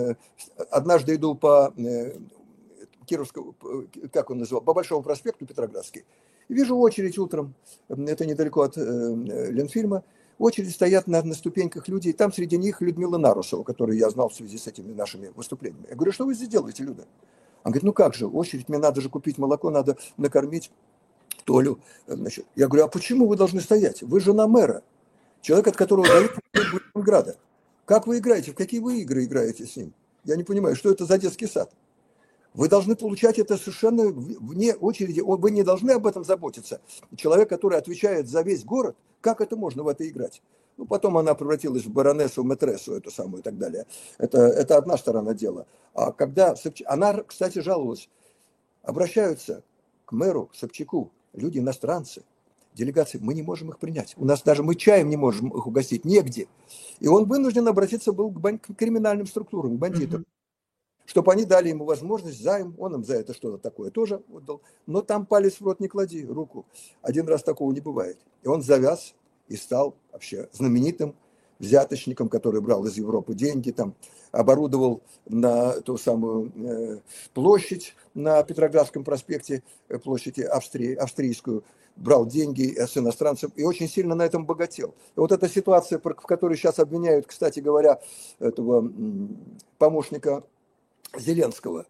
однажды иду по Кировскому, как он называл, по Большому проспекту Петроградский. И вижу очередь утром, это недалеко от Ленфильма, очередь стоят на ступеньках люди, и там среди них Людмила Нарусова, которую я знал в связи с этими нашими выступлениями. Я говорю, что вы здесь делаете, Люда? Он говорит, ну как же, очередь, мне надо же купить молоко, надо накормить Толю. Значит, я говорю, а почему вы должны стоять? Вы жена мэра, человек, от которого зависит Ленинграда. Как вы играете, в какие вы игры играете с ним? Я не понимаю, что это за детский сад? Вы должны получать это совершенно вне очереди. Вы не должны об этом заботиться. Человек, который отвечает за весь город, как это можно в это играть? Ну, потом она превратилась в баронессу, матрессу, эту самую и так далее. Это одна сторона дела. А когда она, кстати, жаловалась, обращаются к мэру, к Собчаку, люди иностранцы, делегации, мы не можем их принять. У нас даже мы чаем не можем их угостить, негде. И он вынужден обратиться был к криминальным структурам, к бандитам. Чтобы они дали ему возможность, займ, он им за это что-то такое тоже отдал. Но там палец в рот не клади, руку. Один раз такого не бывает. И он завяз и стал вообще знаменитым взяточником, который брал из Европы деньги, там, оборудовал на ту самую площадь на Петроградском проспекте, площадь австрийскую, брал деньги с иностранцев и очень сильно на этом богател. И вот эта ситуация, в которой сейчас обвиняют, кстати говоря, этого помощника Зеленского,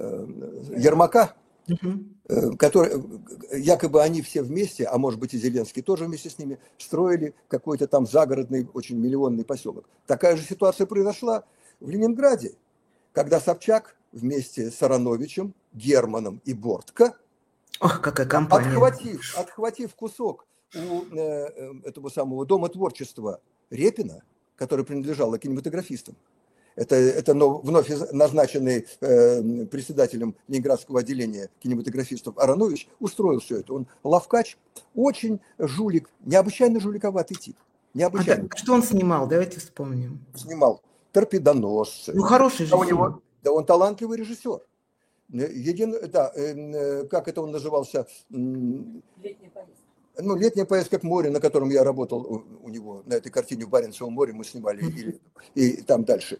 Ермака, который, якобы они все вместе, а может быть и Зеленский тоже вместе с ними, строили какой-то там загородный, очень миллионный поселок. Такая же ситуация произошла в Ленинграде, когда Собчак вместе с Ароновичем, Германом и Бортко, ох, какая компания, отхватив кусок у этого самого Дома творчества Репина, который принадлежал кинематографистам, это вновь назначенный председателем Ленинградского отделения кинематографистов Аронович, устроил все это. Он ловкач, очень жулик, необычайно жуликоватый тип. Необычайно. А что он снимал? Давайте вспомним. Снимал «Торпедоносцы». Ну, хороший же фильм. Да, он талантливый режиссер. Как это он назывался? «Летняя поездка». Ну, «Летняя поездка к морю», на котором я работал у него, на этой картине в Баренцевом море мы снимали, и там дальше.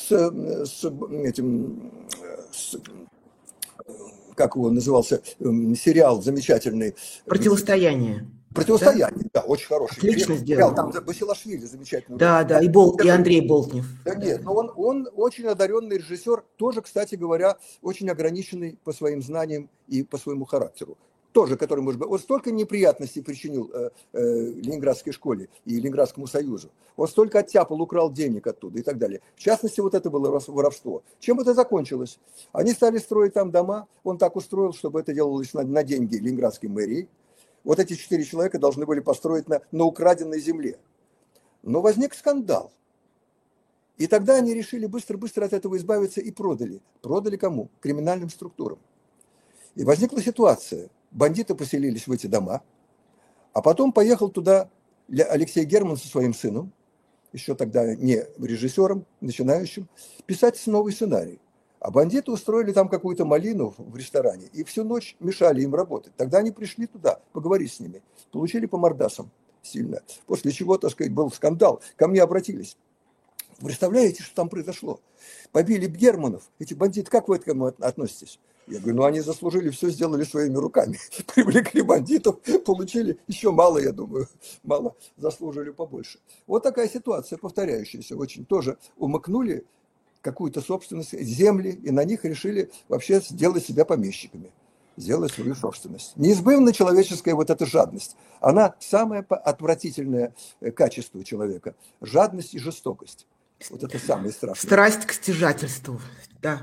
Как его назывался, сериал замечательный. «Противостояние». «Противостояние», да, очень хороший. Отлично сделал. Там Басилашвили замечательный. Да, и Андрей Болтнев. Да нет, но он очень одаренный режиссер, тоже, кстати говоря, очень ограниченный по своим знаниям и по своему характеру. Тоже, который, может быть, он столько неприятностей причинил Ленинградской школе и Ленинградскому союзу. Он столько оттяпал, украл денег оттуда и так далее. В частности, вот это было воровство. Чем это закончилось? Они стали строить там дома. Он так устроил, чтобы это делалось на деньги Ленинградской мэрии. Вот эти 4 человека должны были построить на украденной земле. Но возник скандал. И тогда они решили быстро-быстро от этого избавиться и продали. Продали кому? Криминальным структурам. И возникла ситуация. Бандиты поселились в эти дома, а потом поехал туда Алексей Герман со своим сыном, еще тогда не режиссером, начинающим, писать новый сценарий. А бандиты устроили там какую-то малину в ресторане и всю ночь мешали им работать. Тогда они пришли туда поговорить с ними, получили по мордасам сильно. После чего, так сказать, был скандал. Ко мне обратились. Представляете, что там произошло? Побили Германов, эти бандиты, как вы к этому относитесь? Я говорю, ну они заслужили, все сделали своими руками. Привлекли бандитов, получили еще мало, я думаю, мало, заслужили побольше. Вот такая ситуация, повторяющаяся очень. Тоже умыкнули какую-то собственность, земли, и на них решили вообще сделать себя помещиками, сделать свою собственность. Неизбывна человеческая вот эта жадность. Она самое отвратительное качество человека. Жадность и жестокость. Вот это самое страшное. Страсть к стяжательству, да.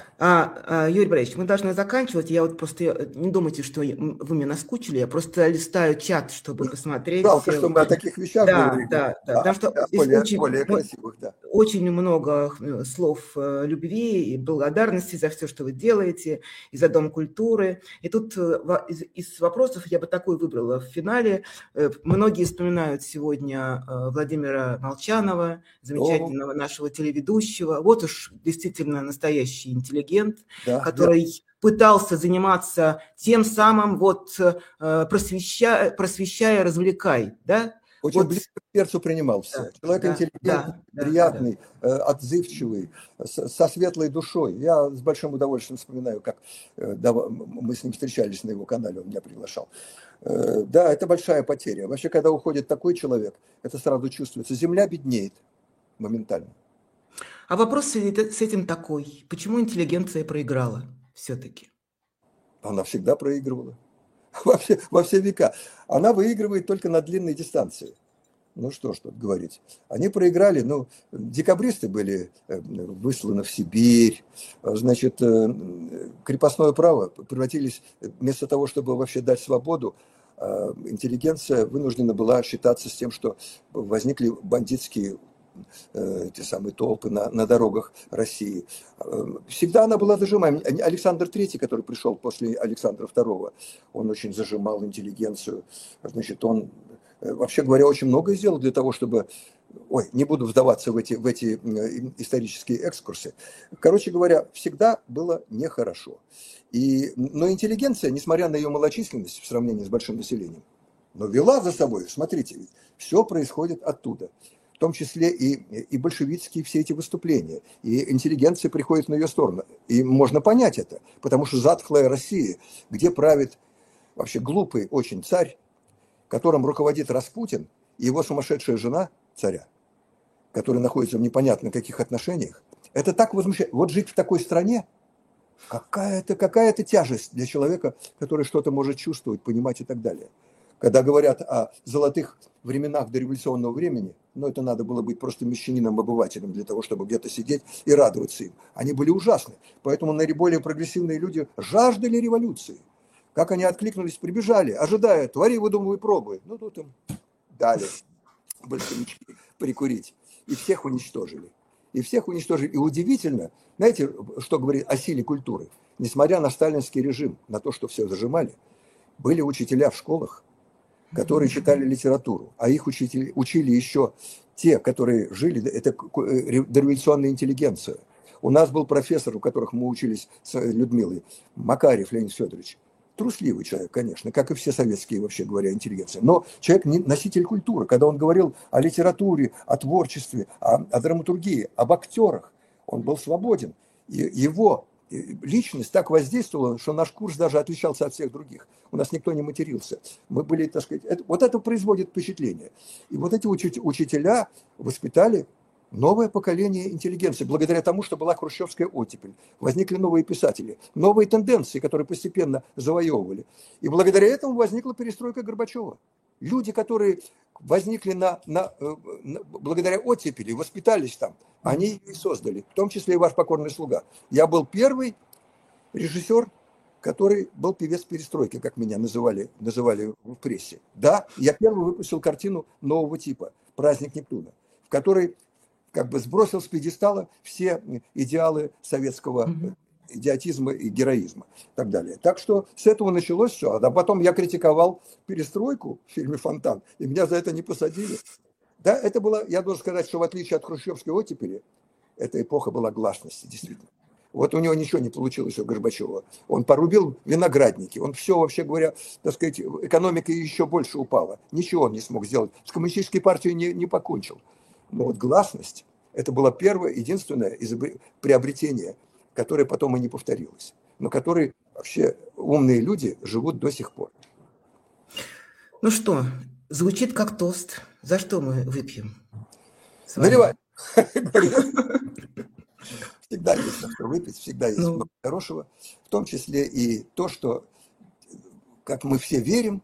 Юрий Борисович, мы должны заканчивать. Я вот просто, не думайте, что вы меня наскучили, я просто листаю чат, чтобы посмотреть. Жалко, что мы о таких вещах говорим. Да. Потому что более красивых, да. Очень много слов любви и благодарности за все, что вы делаете, и за Дом культуры. И тут из вопросов я бы такой выбрала в финале. Многие вспоминают сегодня Владимира Молчанова, замечательного нашего телеведущего. Вот уж действительно настоящий интеллигент, который пытался заниматься тем самым, вот просвещая, развлекай, да? Очень вот, близко к сердцу принимал все. Человек интеллигентный, приятный, отзывчивый, со светлой душой. Я с большим удовольствием вспоминаю, как мы с ним встречались на его канале, он меня приглашал. Да, это большая потеря. Вообще, когда уходит такой человек, это сразу чувствуется. Земля беднеет моментально. А вопрос с этим такой. Почему интеллигенция проиграла все-таки? Она всегда проигрывала. Во все века. Она выигрывает только на длинной дистанции. Ну что ж тут говорить. Они проиграли, ну, декабристы были высланы в Сибирь, значит, крепостное право превратились, вместо того, чтобы вообще дать свободу, интеллигенция вынуждена была считаться с тем, что возникли бандитские те самые толпы на дорогах России. Всегда она была зажимаем. Александр III, который пришел после Александра II, он очень зажимал интеллигенцию. Значит, он, вообще говоря, очень многое сделал для того, чтобы... Ой, не буду вдаваться в эти исторические экскурсы. Короче говоря, всегда было нехорошо. Но интеллигенция, несмотря на ее малочисленность в сравнении с большим населением, но вела за собой, смотрите, все происходит оттуда. В том числе и большевистские все эти выступления, и интеллигенция приходит на ее сторону. И можно понять это, потому что затхлая Россия, где правит вообще глупый очень царь, которым руководит Распутин и его сумасшедшая жена царя, которые находятся в непонятно каких отношениях, это так возмущает. Вот жить в такой стране, какая-то тяжесть для человека, который что-то может чувствовать, понимать и так далее. Когда говорят о золотых временах дореволюционного времени, ну, это надо было быть просто мещанином-обывателем для того, чтобы где-то сидеть и радоваться им. Они были ужасны. Поэтому наиболее прогрессивные люди жаждали революции. Как они откликнулись, прибежали, ожидая, твори, выдумывай, пробуй. Ну, тут им дали большевички прикурить. И всех уничтожили. И удивительно, знаете, что говорит о силе культуры? Несмотря на сталинский режим, на то, что все зажимали, были учителя в школах, которые читали литературу, а их учили еще те, которые жили, это дореволюционная интеллигенция. У нас был профессор, у которых мы учились с Людмилой, Макарьев Леонид Федорович. Трусливый человек, конечно, как и все советские, вообще говоря, интеллигенции. Но человек носитель культуры. Когда он говорил о литературе, о творчестве, о драматургии, об актерах, он был свободен. И его личность так воздействовала, что наш курс даже отличался от всех других. У нас никто не матерился. Мы были, так сказать, вот это производит впечатление. И вот эти учителя воспитали новое поколение интеллигенции, благодаря тому, что была хрущевская оттепель. Возникли новые писатели, новые тенденции, которые постепенно завоевывали. И благодаря этому возникла перестройка Горбачева. Люди, которые возникли благодаря оттепели, воспитались там, они ее и создали, в том числе и ваш покорный слуга. Я был первый режиссер, который был певец перестройки, как меня называли в прессе. Да, я первый выпустил картину нового типа «Праздник Нептуна», в которой как бы сбросил с пьедестала все идеалы советского идиотизма и героизма и так далее. Так что с этого началось все. А потом я критиковал перестройку в фильме «Фонтан», и меня за это не посадили. Да, это было, я должен сказать, что в отличие от хрущевской оттепели, эта эпоха была гласности, действительно. Вот у него ничего не получилось у Горбачева. Он порубил виноградники, он все, вообще говоря, так сказать, экономика еще больше упала. Ничего он не смог сделать. С коммунистической партией не покончил. Но вот гласность, это было первое, единственное приобретение, которое потом и не повторилось. Но которое вообще умные люди живут до сих пор. Ну что, звучит как тост. За что мы выпьем? Наливай. Всегда есть за что выпить, всегда есть много хорошего, в том числе и то, что, как мы все верим,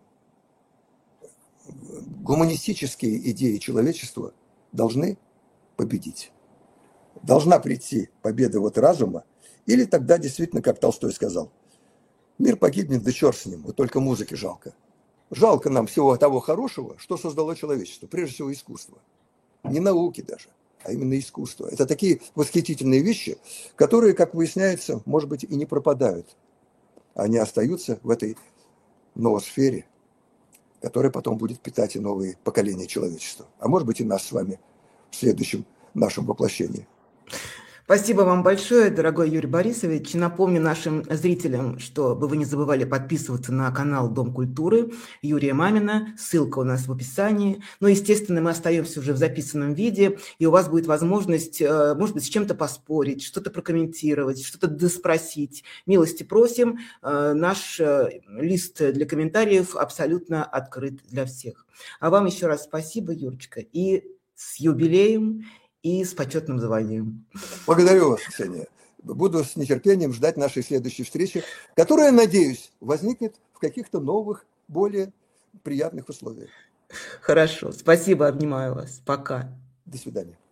гуманистические идеи человечества должны победить. Должна прийти победа вот разума, или тогда действительно, как Толстой сказал, мир погибнет, да черт с ним, вот только музыки жалко. Жалко нам всего того хорошего, что создало человечество, прежде всего искусство. Не науки даже, а именно искусство. Это такие восхитительные вещи, которые, как выясняется, может быть, и не пропадают. Они остаются в этой ноосфере, которая потом будет питать и новые поколения человечества. А может быть, и нас с вами в следующем нашем воплощении. Спасибо вам большое, дорогой Юрий Борисович. Напомню нашим зрителям, чтобы вы не забывали подписываться на канал Дом культуры Юрия Мамина. Ссылка у нас в описании. Но, естественно, мы остаемся уже в записанном виде, и у вас будет возможность, может быть, с чем-то поспорить, что-то прокомментировать, что-то доспросить. Милости просим. Наш лист для комментариев абсолютно открыт для всех. А вам еще раз спасибо, Юрочка, и с юбилеем, и с почетным званием. Благодарю вас, Ксения. Буду с нетерпением ждать нашей следующей встречи, которая, надеюсь, возникнет в каких-то новых, более приятных условиях. Хорошо. Спасибо, обнимаю вас. Пока. До свидания.